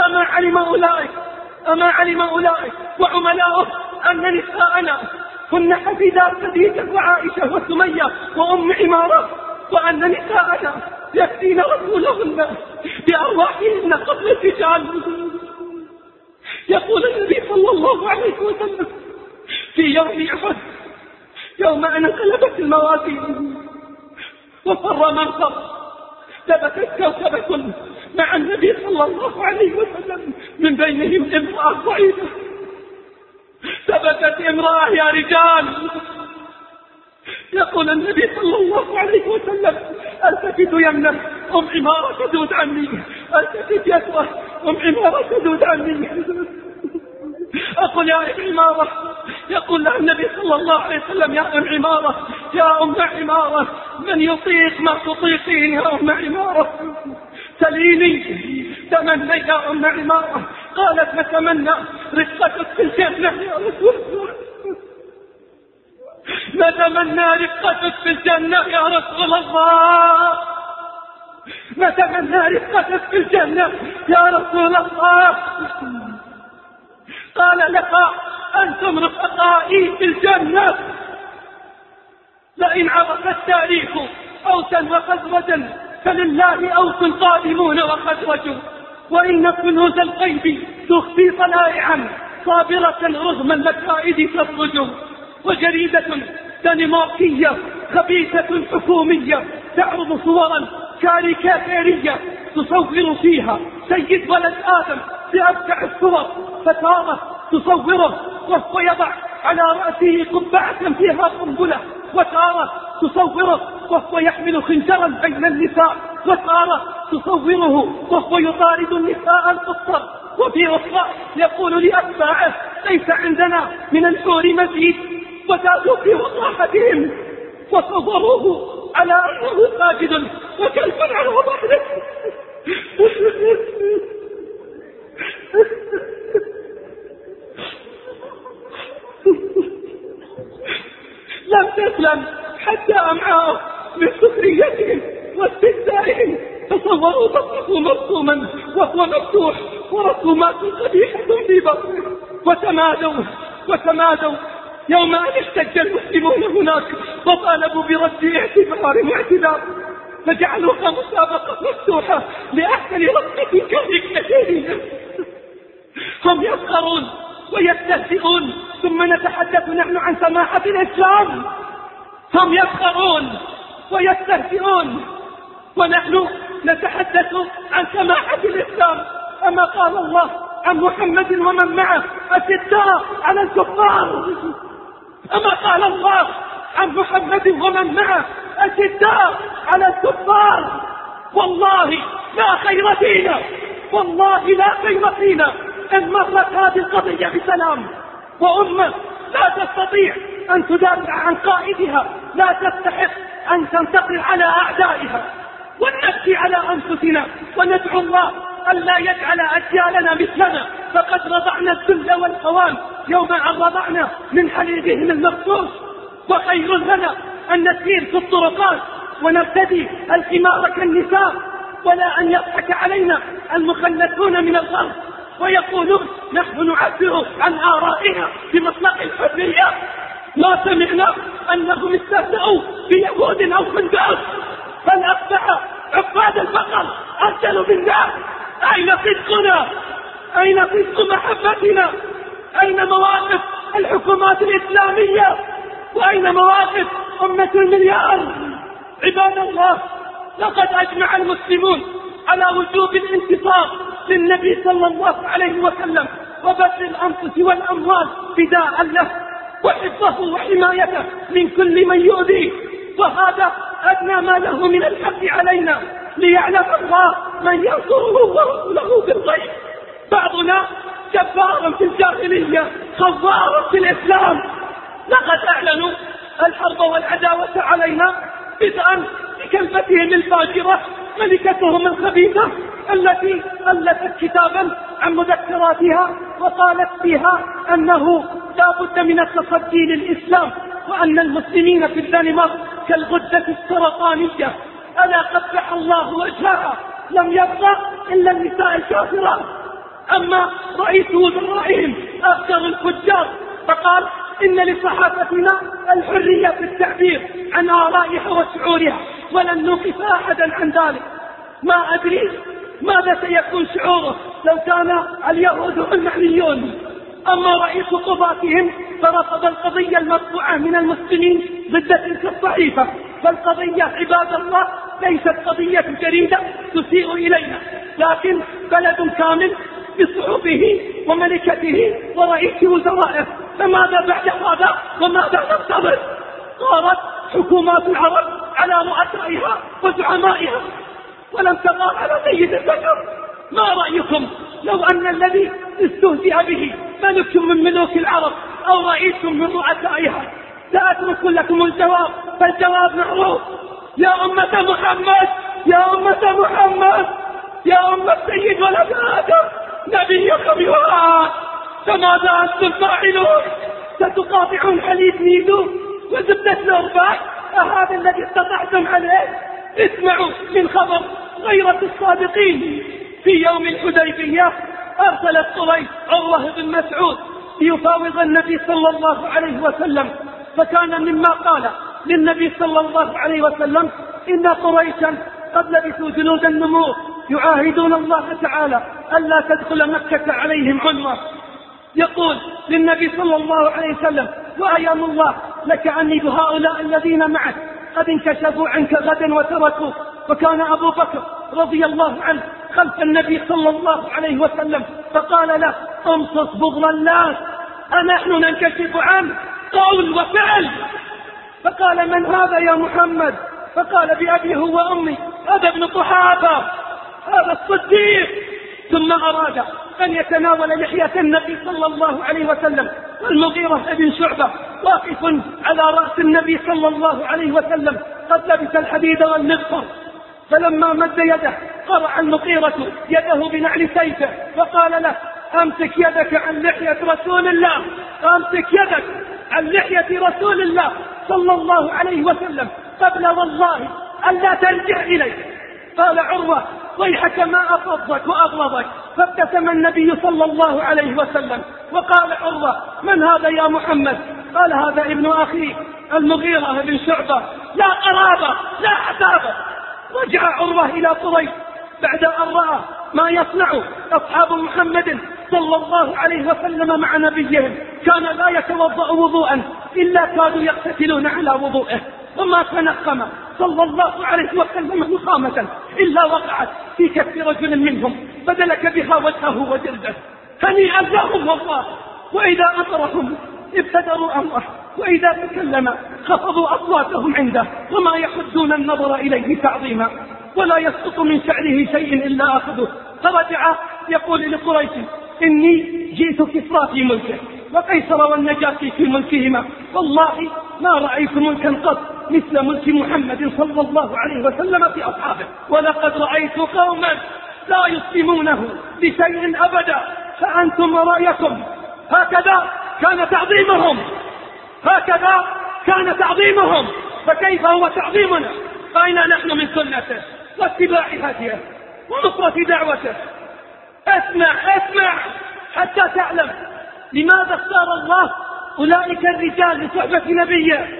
أما علم أولئك وعملاؤه أن نساءنا كن حفيدات خديجة وعائشة وسمية وأم عمارة، وأن نساءنا يكفين رسولهن بأرواحهن قبل الرجال. يقول النبي صلى الله عليه وسلم في يوم أحد يوم أن انقلبت الموازين وفر من فر ثبتت كوكبة مع النبي صلى الله عليه وسلم من بينهم امرأة ضعيفة. ثبتت امرأة يا رجال يقول النبي صلى الله عليه وسلم: التفت يمنه أم عمارة تدود عني، التفت يسره أم عمارة تدود عني. أقول: يا أم عمارة. يقول له النبي صلى الله عليه وسلم: يا أم عمارة، يا أم عمارة، من يطيق ما تطيقين يا أم عمارة؟ سليني، تمنى يا أم عمارة. قالت: نتمنى رفقتك في الجنة يا رسول الله، نتمنى رفقتك في الجنة يا رسول الله، نتمنى رفقتك في الجنة يا رسول الله. قال: لها: أنتم رفقائي في الجنة. لئن عرف التاريخ أوسا وخزرجا فلله أوس قادمون وخزرج، وإن كنوز الغيب تخفي طلائعا صابرة رغم المكائد تخرج، وجريدة دنماركية خبيثة حكومية تعرض صورا كاريكاتيرية تصور فيها سيد ولد آدم بأبشع الصور، فتارة تصوره وهو يضع على رأسه قبعة فيها قنبلة، وتارة تصوره وهو يحمل خنجرا بين النساء، وتارة تصوره وهو يطارد النساء القصر، وفي أخرى يقول لأتباعه: ليس عندنا من الحور مزيد، وزادوا في وضاحتهم وصوروه على أنه ساجد وكلب على ظهره. لم تسلم حتى أمعاءه من سخريتهم واستهزائهم، فصوروا بطنه مرسوما وهو مفتوح ورسومات قبيحة في بطنه، وتمادوا يوم أن احتج المسلمون هناك وطالبوا برد اعتبار واعتذار، فجعلوها مسابقة مفتوحة لأحسن رقة كاريكاتيرية. هم يسخرون ويستهزئون، ثم نتحدث نحن عن سماحة الإسلام. هم يسخرون ويستهزئون ونحن نتحدث عن سماحة الإسلام. أما قال الله عن محمد ومن معه: أشداء على الكفار. أما قال الله عن محمد ومن معه: أشداء على الكفار. والله لا خير فينا، والله لا خير فينا إن مرت هذه القضية بسلام، وأمة لا تستطيع أن تدافع عن قائدها، لا تستحق أن تنتصر على أعدائها. ونبكي على أنفسنا وندعو الله ألا يجعل أجيالنا مثلنا، فقد رضعنا الذل والهوان يوم أن رضعنا من حليبهم المغشوش. وخير لنا أن نسير في الطرقات ونرتدي الخمار كالنساء، ولا أن يضحك علينا المخلفون من الغرب ويقولون: نحن نعبر عن آرائنا بمطلق الحرية. ما سمعنا أنهم استهزأوا بيهود أو خندق، بل أصبح عباد البقر أرسلوا بالنار. أين صدقنا؟ أين صدق محبتنا؟ أين مواقف الحكومات الإسلامية؟ وأين مواقف أمة المليار؟ عباد الله، لقد أجمع المسلمون على وجوب الانتصار للنبي صلى الله عليه وسلم وبذل الأنفس والأموال فداء له، وحفظه وحمايته من كل من يؤذيه، وهذا أدنى ما له من الحق علينا، ليعلم الله من ينصره ورسوله بالغيب. بعضنا جبار في الجاهلية، خوار في الإسلام. لقد أعلنوا الحرب والعداوة علينا بدءا بكلمتهم الفاجرة، ملكتهم الخبيثة التي ألفت كتابا عن مذكراتها وقالت فيها أنه لا بد من التصدي للإسلام، وأن المسلمين في الدنمارك كالغدة السرطانية. ألا قبح الله وجهها، لم يبقى إلا النساء الكافرات. أما رئيس وزرائهم أفجر الفجار فقال: إن لصحافتنا الحرية في التعبير عن آرائها وشعورها، ولن نوقف أحدا عن ذلك. ما أدري ماذا سيكون شعوره لو كان اليهود المعنيون. أما رئيس قضاتهم فرفض القضية المرفوعة من المسلمين ضد تلك الصحيفة، فالقضية عباد الله ليست قضية جريدة تسيء إلينا، لكن بلد كامل بصحفه وملكته ورئيس وزرائه. فماذا بعد هذا وماذا ننتظر؟ صارت حكومات العرب على رؤسائها وزعمائها ولم تغار على سيد البشر. ما رأيكم لو أن الذي استهزئ به ملك من ملوك العرب أو رئيس من رؤسائها؟ سأترك لكم الجواب، فالجواب معروف: يا أمة محمد، يا أمة محمد، يا أمة سيد ولد آدم، نبيكم يراد، فماذا أنتم فاعلون؟ ستقاطعون حليب نيلو وزبدة الأرباح؟ أهذا الذي استطعتم عليه؟ اسمعوا من خبر غيرة الصادقين. في يوم الحديبية أرسلت قريش عروة بن مسعود ليفاوض النبي صلى الله عليه وسلم، فكان مما قال للنبي صلى الله عليه وسلم: إن قريشا قد لبثوا جنود النمور يعاهدون الله تعالى ألا تدخل مكة عليهم عنوة. يقول للنبي صلى الله عليه وسلم: وأيام الله لك عني بهؤلاء الذين معك قد انكشفوا عنك غدا وتركوك. وكان أبو بكر رضي الله عنه خلف النبي صلى الله عليه وسلم، فقال له: امصص بغض الناس، أنحن ننكشف عنه قول وفعل. فقال: من هذا يا محمد؟ فقال: بأبي هو وأمي، هذا ابن قحافة، هذا الصديق. ثم أراد أن يتناول لحية النبي صلى الله عليه وسلم، والمغيرة بن شعبة واقف على رأس النبي صلى الله عليه وسلم قد لبس الحديد والمغفر. فلما مد يده قرع المغيرة يده بنعل سيفه وقال له: أمسك يدك عن لحية رسول الله، أمسك يدك عن لحية رسول الله صلى الله عليه وسلم قبل والله ألا ترجع إليه. قال عروة: ويحك ما أفضك وأغلظك. فابتسم النبي صلى الله عليه وسلم وقال عروة: من هذا يا محمد؟ قال: هذا ابن أخي المغيرة بن شعبة، لا قرابة لا عتابة. رجع عروة إلى قريش بعد أن رأى ما يصنع أصحاب محمد صلى الله عليه وسلم مع نبيهم. كان لا يتوضأ وضوءا إلا كادوا يقتتلون على وضوءه، وما تنقم صلى الله عليه وسلم نقامة إلا وقعت في كف رجل منهم فدلك بها وجهه وجلده. هنيئا لهم والله. وإذا أمرهم ابتدروا أمره، وإذا تكلم خفضوا أصواتهم عنده، وما يحدون النظر إليه تعظيما، ولا يسقط من شعره شيء إلا أخذه. فرجع يقول لقريش: إني جئت كسرى في ملكه وقيصر والنجاشي في ملكهما، والله ما رأيت ملكا قط مثل ملك محمد صلى الله عليه وسلم في أصحابه، ولقد رأيت قوما لا يسلمونه بشيء أبدا، فأنتم ورأيكم. هكذا كان تعظيمهم، هكذا كان تعظيمهم، فكيف هو تعظيمنا؟ أين نحن من سنته واتباع هديه ونصرة دعوته؟ اسمع حتى تعلم لماذا اختار الله أولئك الرجال لصحبة نبيه.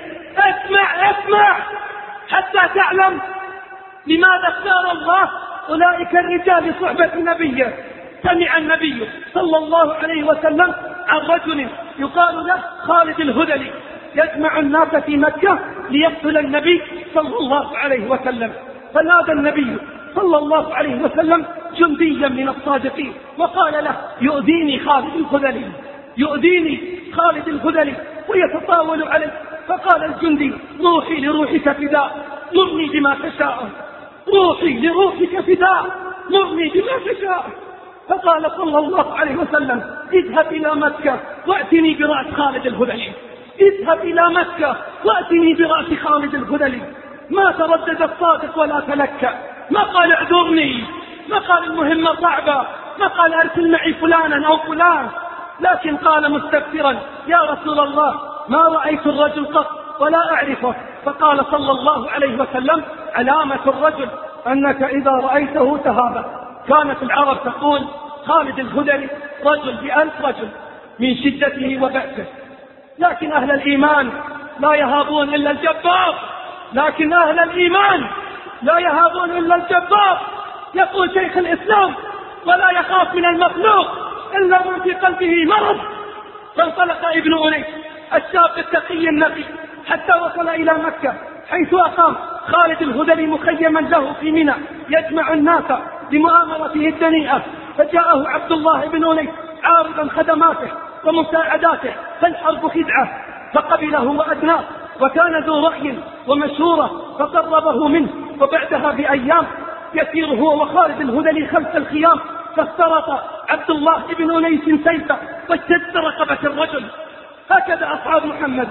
اسمع حتى تعلم لماذا اختار الله أولئك الرجال لصحبة نبيه. سمع النبي صلى الله عليه وسلم عن رجل يقال له خالد الهذلي يجمع الناس في مكة ليقتل النبي صلى الله عليه وسلم. فنادى النبي صلى الله عليه وسلم جنديا من الصادقين وقال له: يؤذيني خالد الهذلي، يؤذيني خالد الهذلي ويتطاول عليه. فقال الجندي: روحي لروحك فداء، مرني بما تشاء، روحي لروحك فداء، مرني بما تشاء. فقال صلى الله عليه وسلم: اذهب إلى مكة وأتني برأس خالد الهذلي، اذهب إلى مكة وأتني برأس خالد الهذلي. ما تردد الصادق ولا تلكأ، ما قال اعذرني، ما قال المهمة صعبة، ما قال أرسل معي فلانا أو فلان، لكن قال مستبشرا: يا رسول الله ما رأيت الرجل قط ولا أعرفه. فقال صلى الله عليه وسلم: علامة الرجل أنك إذا رأيته تهابه. كانت العرب تقول: خالد الهذلي رجل ب1000 رجل من شدته وبأسه. لكن أهل الإيمان لا يهابون إلا الجبار، لكن أهل الإيمان لا يهابون إلا الجبار. يقول شيخ الإسلام: ولا يخاف من المخلوق إلا من في قلبه مرض. فانطلق ابن أنيس الشاب التقي النقي حتى وصل إلى مكة، حيث أقام خالد الهذلي مخيما له في منى يجمع الناس لمؤامرته الدنيئة. فجاءه عبد الله بن أنيس عارضا خدماته ومساعداته، فالحرب خدعة، فقبله وأدناه وكان ذو رأي ومشورة فقربه منه. وبعدها بأيام يسير هو وخالد الهذلي خلف الخيام، فاخترق عبد الله بن أنيس سيفه واشتد رقبة الرجل. هكذا أصحاب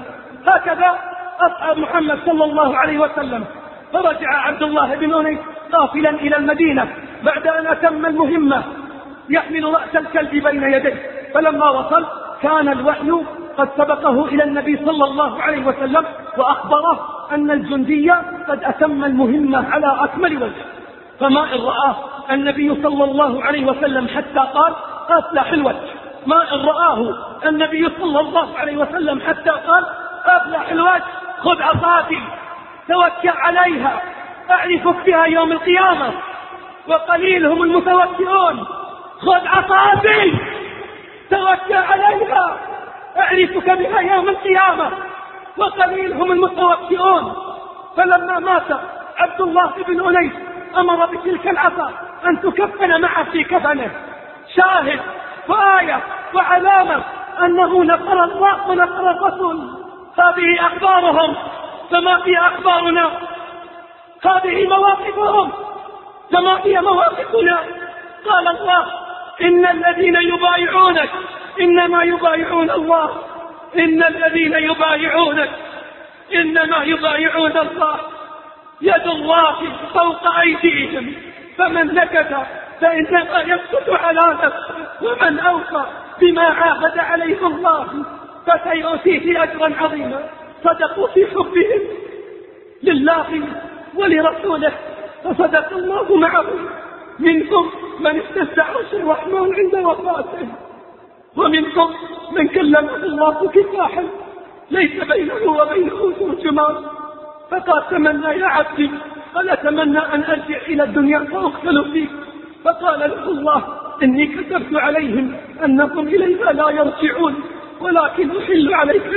محمد صلى الله عليه وسلم. فرجع عبد الله بن أنيس قافلا إلى المدينة بعد أن أتم المهمة يحمل رأس الكلب بين يديه. فلما وصل كان الوحي قد سبقه إلى النبي صلى الله عليه وسلم وأخبره أن الجندي قد أتم المهمة على أكمل وجه. فما إن رآه النبي صلى الله عليه وسلم حتى قال أفلح الوجه، ما إن رآه النبي صلى الله عليه وسلم حتى قال أفلح الوجه، خذ عصاتي توكل عليها أعرفك بها يوم القيامة، وقليل هم المتوكلون، خذ عصاتي توكل عليها أعرفك بها يوم القيامة، وقليل هم المتوكلون. فلما مات عبد الله بن أنيس أمر بتلك العصا أن تكفن معه في كفنه، شاهد وآية وعلامة أنه نصر الله ونصر الرسول. هذه أخبارهم، فما هي أخبارنا؟ هذه مواقفهم، فما هي مواقفنا؟ قال الله إن الذين يبايعونك إنما يبايعون الله، إن الذين يبايعونك إنما يبايعون الله، يد الله فوق أيديهم، فمن نكث فإنما يسكت على نفسه، ومن أوفى بما عاهد عليه الله فسيؤتيه أجرا عظيما. صدقوا في حبهم لله ولرسوله فصدق الله معهم. منكم من استهزأ عرش الرحمن عند وفاته، ومنكم من كلمه الله كفاحا ليس بينه وبينه ترجمان، فقال تمنى يا عبدي قال أتمنى أن أرجع إلى الدنيا فأقتل فيك، فقال له الله إني كتبت عليهم أنهم إليها لا يرجعون، ولكن أحل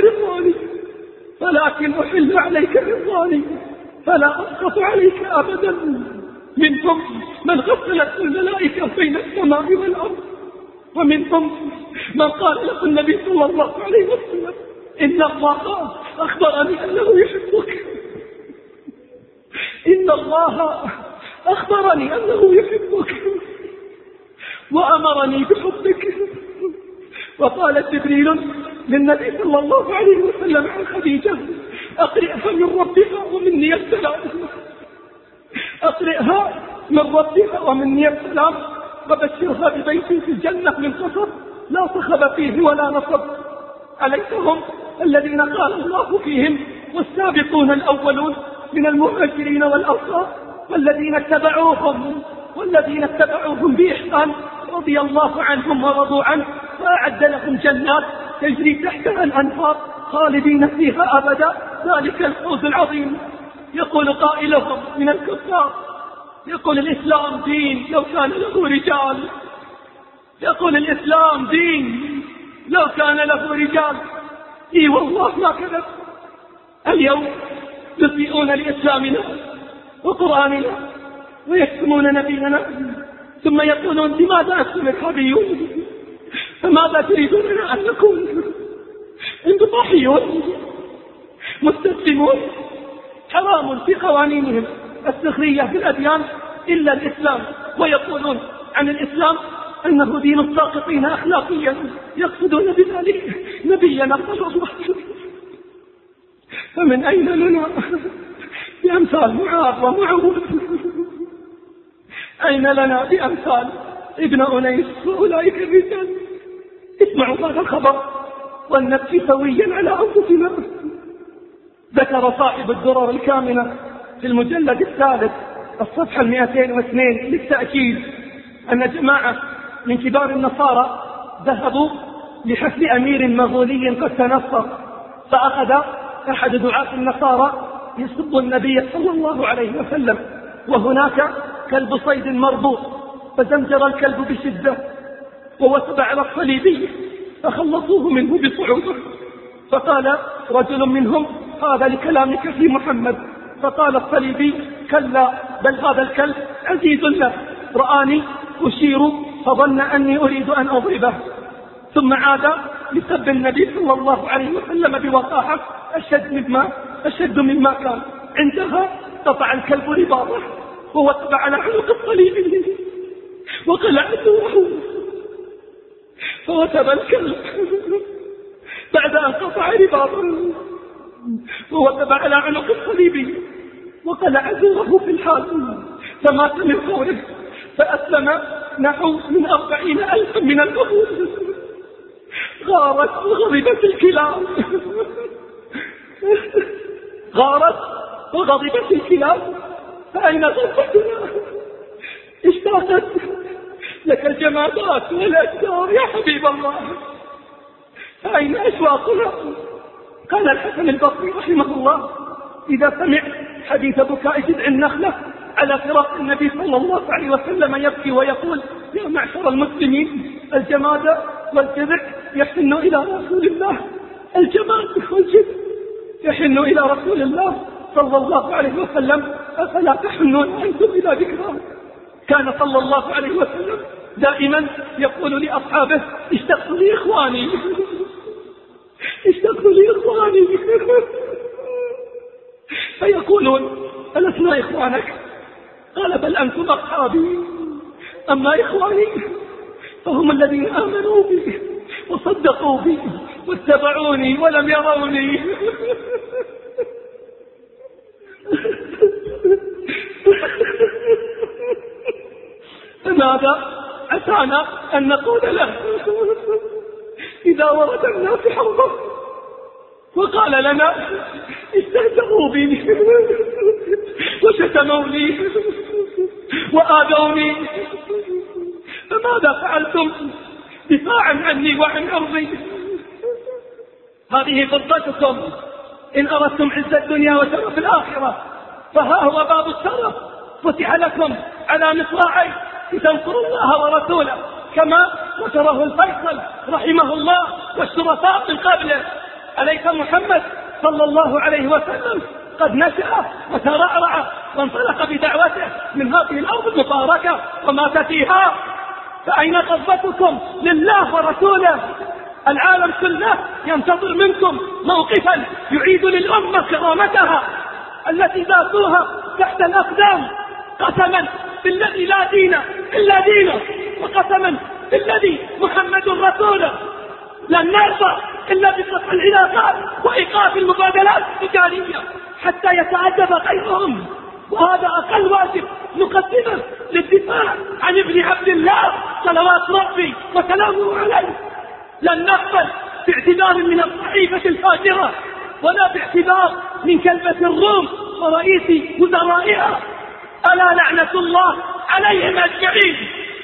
عليك رضواني فلا أسقط عليك أبدا. منكم من غسلت الملائكة بين السماء والأرض، ومنكم من قال له النبي صلى الله عليه وسلم إن الله أخبرني أنه يحبك، إن الله أخبرني أنه يحبك وأمرني بحبك. وقال جبريل للنبي صلى الله عليه وسلم عن خديجة أقرئها من ربها ومني السلام، أقرئها من ربها ومني السلام، وبشرها ببيت في الجنة من قصر لا صخب فيه ولا نصب. أليس هم الذين قال الله فيهم والسابقون الأولون من المهاجرين والأنصار والذين اتبعوهم بإحسان رضي الله عنهم ورضوا عنه وأعد لهم جنات تجري تحتها الأنهار خالدين فيها أبدا، ذلك الفوز العظيم. يقول قائلهم من الكفار يقول الإسلام دين لو كان له رجال، يقول الإسلام دين لو كان له رجال. إي والله ما كذب. اليوم يسيئون لإسلامنا وقرآننا ويكتمون نبينا، ثم يقولون لماذا أنتم إرهابيون؟ فماذا تريدوننا أن نكون؟ انبطاحيون مستسلمون. حرام في قوانينهم السخرية في الأديان إلا الإسلام، ويقولون عن الإسلام أنه دين الساقطين أخلاقيا، يقصدون بذلك نبينا صلى الله عليه وسلم. فمن أين لنا بأمثال معاذ ومعوذ؟ أين لنا بأمثال ابن أنيس وأولئك الرجال؟ اسمعوا هذا الخبر ولنبكي سويا على أنفسنا. ذكر صاحب الدرر الكامنة في المجلد الثالث الصفحة 202 للتأكيد أن جماعة من كبار النصارى ذهبوا لحفل أمير مغولي قد تنصر، فأخذ أحد دعاة النصارى يسب النبي صلى الله عليه وسلم، وهناك كلب صيد مربوط، فزمجر الكلب بشدة ووثب على الصليبي فخلصوه منه بصعوبة. فقال رجل منهم هذا لكلامك في محمد، فقال الصليبي كلا بل هذا الكلب عزيز له، رآني أشير فظن أني أريد أن أضربه، ثم عاد لسب النبي صلى الله عليه وسلم بوقاحة أشد مما أشد مما كان. عندها قطع الكلب رباطه ووقف على عنق الصليب وقلع ثوبه فوثب الكلب بعد أن قطع رباطه ووقف على عنق الصليب وقلع ثوبه في الحال فمات من فوره. فأسلم نحو من 40,000 من الأخوة. غارت وغضبت الكلاب غارت وغضبت الكلاب. فأين غضبتنا؟ اشتاقت لك الجمادات والأشجار يا حبيب الله، فأين أشواقنا؟ قال الحسن البصري رحمه الله إذا سمع حديث بكاء جذع النخلة على فراق النبي صلى الله عليه وسلم يبكي ويقول يا معشر المسلمين الجماد والجذع يحن إلى رسول الله، الجماد والجذع يحن إلى رسول الله صلى الله عليه وسلم، أفلا تحنون أنتم إلى ذكراه؟ كان صلى الله عليه وسلم دائما يقول لأصحابه اشتقت لي إخواني اشتقت لي إخواني فيقولون ألسنا إخوانك؟ قال بل أنتم أصحابي، أما إخواني فهم الذين آمنوا بي وصدقوا بي واتبعوني ولم يروني. فماذا أتانا أن نقول له إذا ورد الناس حوضه وقال لنا استهزئوا بي وشتموني وآذوني، فماذا فعلتم دفاعا عني وعن أرضي؟ هذه فرصتكم إن أردتم عز الدنيا وشرف الآخرة، فها هو باب الشرف فتح لكم على مصراعي لتنصروا الله ورسوله كما نصره الفيصل رحمه الله والشرفاء من قبله. أليس محمد صلى الله عليه وسلم قد نشأ وترعرع وانطلق بدعوته من هذه الأرض المباركة ومات فيها؟ فأين قصتكم لله ورسوله؟ العالم كله ينتظر منكم موقفا يعيد للأمة كرامتها التي ذاتوها تحت الأقدام. قسما بالذي لا دين إلا دينه وقسما بالذي محمد رسوله لن نرضى إلا بقطع العلاقات وإيقاف المبادلات التجارية حتى يتأدب غيرهم، وهذا أقل واجب نقدمه للدفاع عن ابن عبد الله صلوات ربي وسلامه عليه. لن نقبل باعتبار من الصحيفة الفاجرة ولا باعتبار من كلبة الروم ورئيس وزرائها، ألا لعنة الله عليهم أجمعين.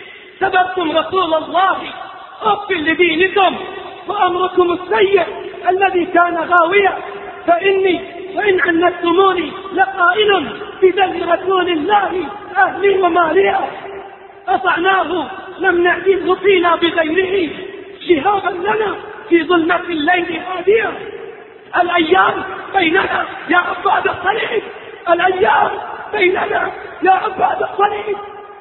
سببتم رسول الله أف لدينكم وأمركم السيء الذي كان غاويا، فإني وإن عنتموني لقائل بذل رسول الله أهلي ومالي. أطعناه لم نعجزه فينا بغيره شهابا لنا في ظلمة الليل هادية. الأيام بيننا يا عباد الصليب، الأيام بيننا يا عباد الصليب،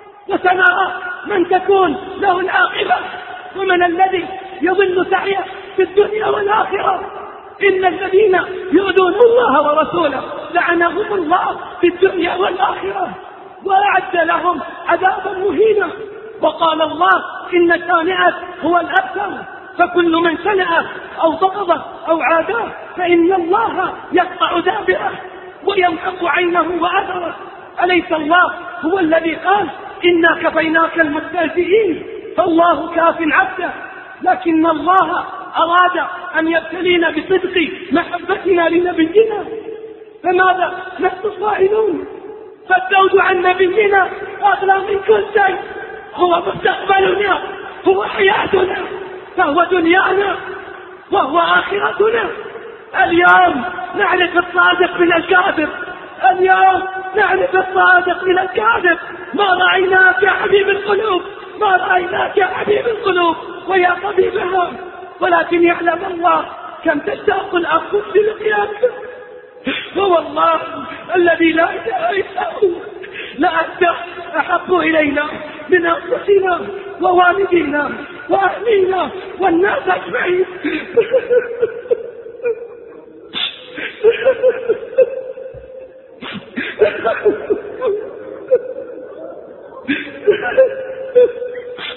وسنرى من تكون له العاقبة ومن الذي يضل سعيه في الدنيا والآخرة. إن الذين يؤذون الله ورسوله لعنهم الله في الدنيا والآخرة وأعد لهم عذابا مهينا. وقال الله إن شانئك هو الأبتر، فكل من شنأه أو بغضه أو عاداه فإن الله يقطع دابره ويمحق عينه وأثره. أليس الله هو الذي قال إنا كفيناك المستهزئين؟ فالله كاف عبده، لكن الله أراد أن يبتلينا بصدق محبتنا لنبينا، فماذا نحن فاعلون؟ فالزوج عن نبينا أغلى من كل شيء، هو مستقبلنا، هو حياتنا، فهو دنيانا وهو آخرتنا. اليوم نعرف الصادق من الكاذب، اليوم نعرف الصادق من الكاذب. ما رأيناك يا حبيب القلوب، ما رأيناك يا حبيب القلوب ويا طبيبها، ولكن يعلم الله كم تشتاق الأنفس للقيامة. ووالله الذي لا إله إلا هو لأنت أحب إلينا من أنفسنا ووالدينا وأهلينا والناس أجمعين.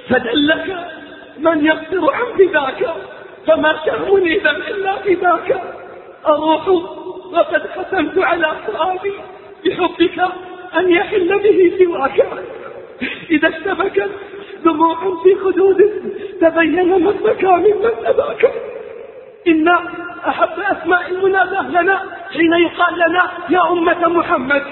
فدلك من يقدر عن فداك، فما شأنني إذا إلا فداك. أروح وقد قسمت على فؤادي بحبك أن يحل به سواك. إذا اشتبكت دموع في خدوده تبين من بكى ممن أباك. إن أحب أسماء المنادى لنا حين يقال لنا يا أمة محمد.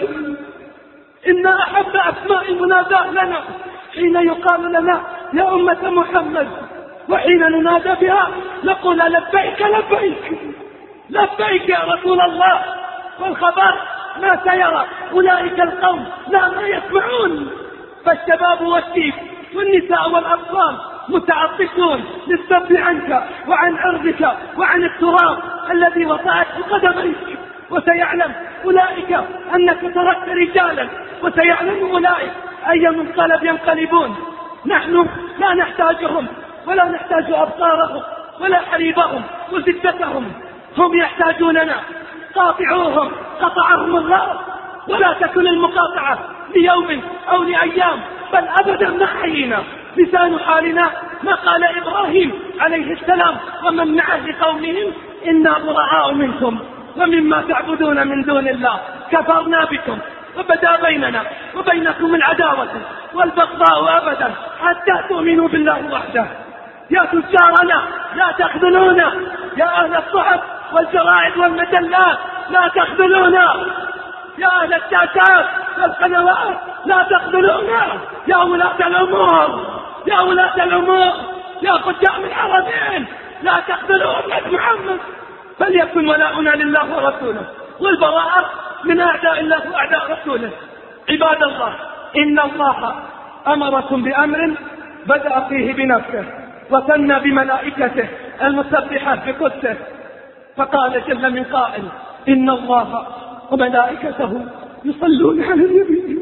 إن أحب أسماء المنادى لنا حين يقال لنا يا أمة محمد، وحين ننادى بها نقول لبيك لبيك لبيك يا رسول الله. والخبر ما سيرى أولئك القوم لا ما يسمعون، فالشباب والشيب والنساء والأطفال متعطشون للسب عنك وعن عرضك وعن التراب الذي وطأته قدميك. وسيعلم أولئك أنك تركت رجالا، وسيعلم أولئك أي منقلب ينقلبون. نحن لا نحتاجهم ولا نحتاج أبصارهم ولا حليبهم وزدتهم، هم يحتاجوننا. قاطعوهم قطعهم الله، ولا تكن المقاطعة ليوم أو لأيام بل أبدا ما حيينا. لسان حالنا ما قال إبراهيم عليه السلام ومن معه لقومهم إنا براء منكم ومما تعبدون من دون الله كفرنا بكم وبدا بيننا وبينكم العداوة والبغضاء أبدا حتى تؤمنوا بالله وحده. يا تجارنا لا تخذلونا، يا أهل الصحف والجرائد والمجلات لا تخذلونا، يا أهل الشاشات والقنوات لا تخذلونا، يا ولاة الأمور يا ولاة الأمور يا قدام الحرمين لا تخذلوا أمة محمد. فليكن ولاؤنا لله ورسوله والبراءة من أعداء الله وأعداء رسوله. عباد الله، إن الله أمركم بأمر بدأ فيه بنفسه وثنى بملائكته المسبحة بقدسه، فقال جل من قائل إن الله وملائكته يصلون على النبي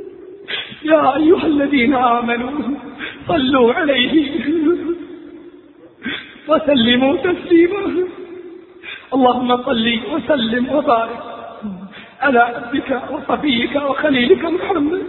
يا أيها الذين آمنوا صلوا عليه وسلموا تسليما. اللهم صل وسلم وبارك على عبدك وصفيك وخليلك محمد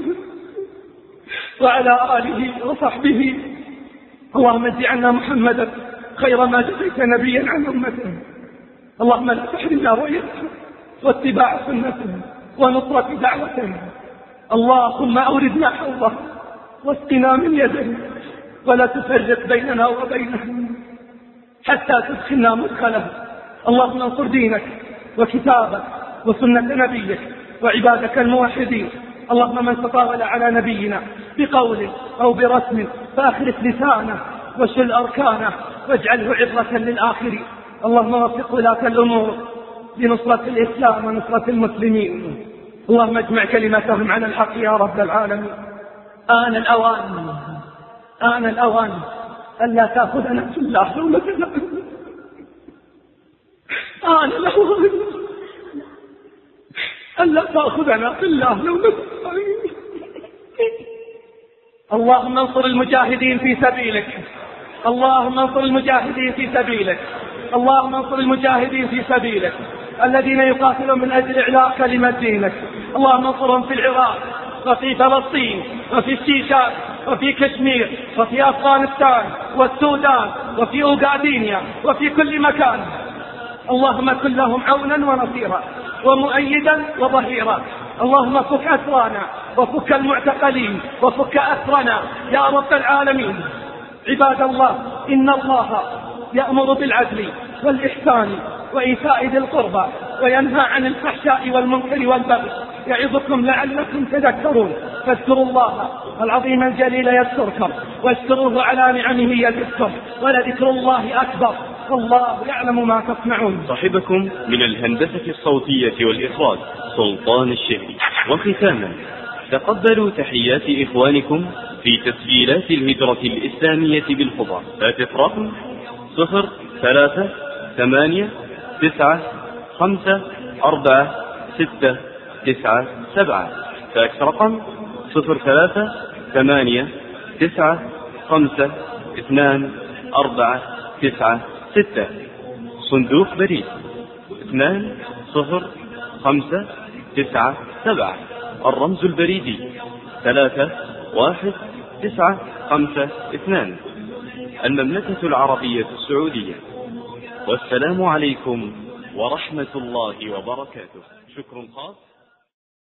وعلى آله وصحبه. اللهم اجعلنا محمدا خير ما جزيت نبيا عن أمته. اللهم لا تحرمنا رؤيته واتباع سنته ونصرة دعوته. اللهم أوردنا حوضه واسقنا من يده ولا تفرق بيننا وبينه حتى تدخلنا مدخله. اللهم انصر دينك وكتابك وسنة نبيك وعبادك الموحدين. اللهم من تطاول على نبينا بقول أو برسم فأخرف لسانه وشل أركانه واجعله عبرة للآخرين. اللهم وفق ولاة الأمور لنصرة الإسلام ونصرة المسلمين. اللهم اجمع كلمتهم على الحق يا رب العالمين. آن الأوان ألا تأخذنا في الله لومة لائم. آن الأوان ألا تأخذنا في الله لومة لائم. اللهم انصر المجاهدين في سبيلك. اللهم انصر المجاهدين في سبيلك. اللهم انصر المجاهدين في سبيلك الذين يقاتلون من أجل إعلاء كلمة دينك. اللهم انصرهم في العراق وفي فلسطين وفي الشيشان وفي كشمير وفي أفغانستان والسودان وفي أوغادينيا وفي كل مكان. اللهم كن لهم عونا ونصيرا ومؤيدا وظهيرا. اللهم فك أسرانا وفك المعتقلين وفك أسرنا يا رب العالمين. عباد الله، إن الله يأمر بالعدل والإحسان وإيتاء ذي القربى وينهى عن الفحشاء والمنكر والبغي يعظكم لعلكم تذكرون. فاذكروا الله العظيم الجليل يذكركم واشكروه على نعمه يزدكم ولذكر الله أكبر والله يعلم ما تصنعون. صاحبكم من الهندسة الصوتية والإخراج سلطان الشهري. وختاما تقبلوا تحيات إخوانكم في تسجيلات الهجرة الإسلامية بالخضر. هاتف رقم 03-895-4-6-9-7. فاكس رقم 03-895-2-4-9-6. صندوق بريد 20597. الرمز البريدي 3197. 5 المملكة العربية السعودية. والسلام عليكم ورحمة الله وبركاته. شكر خاص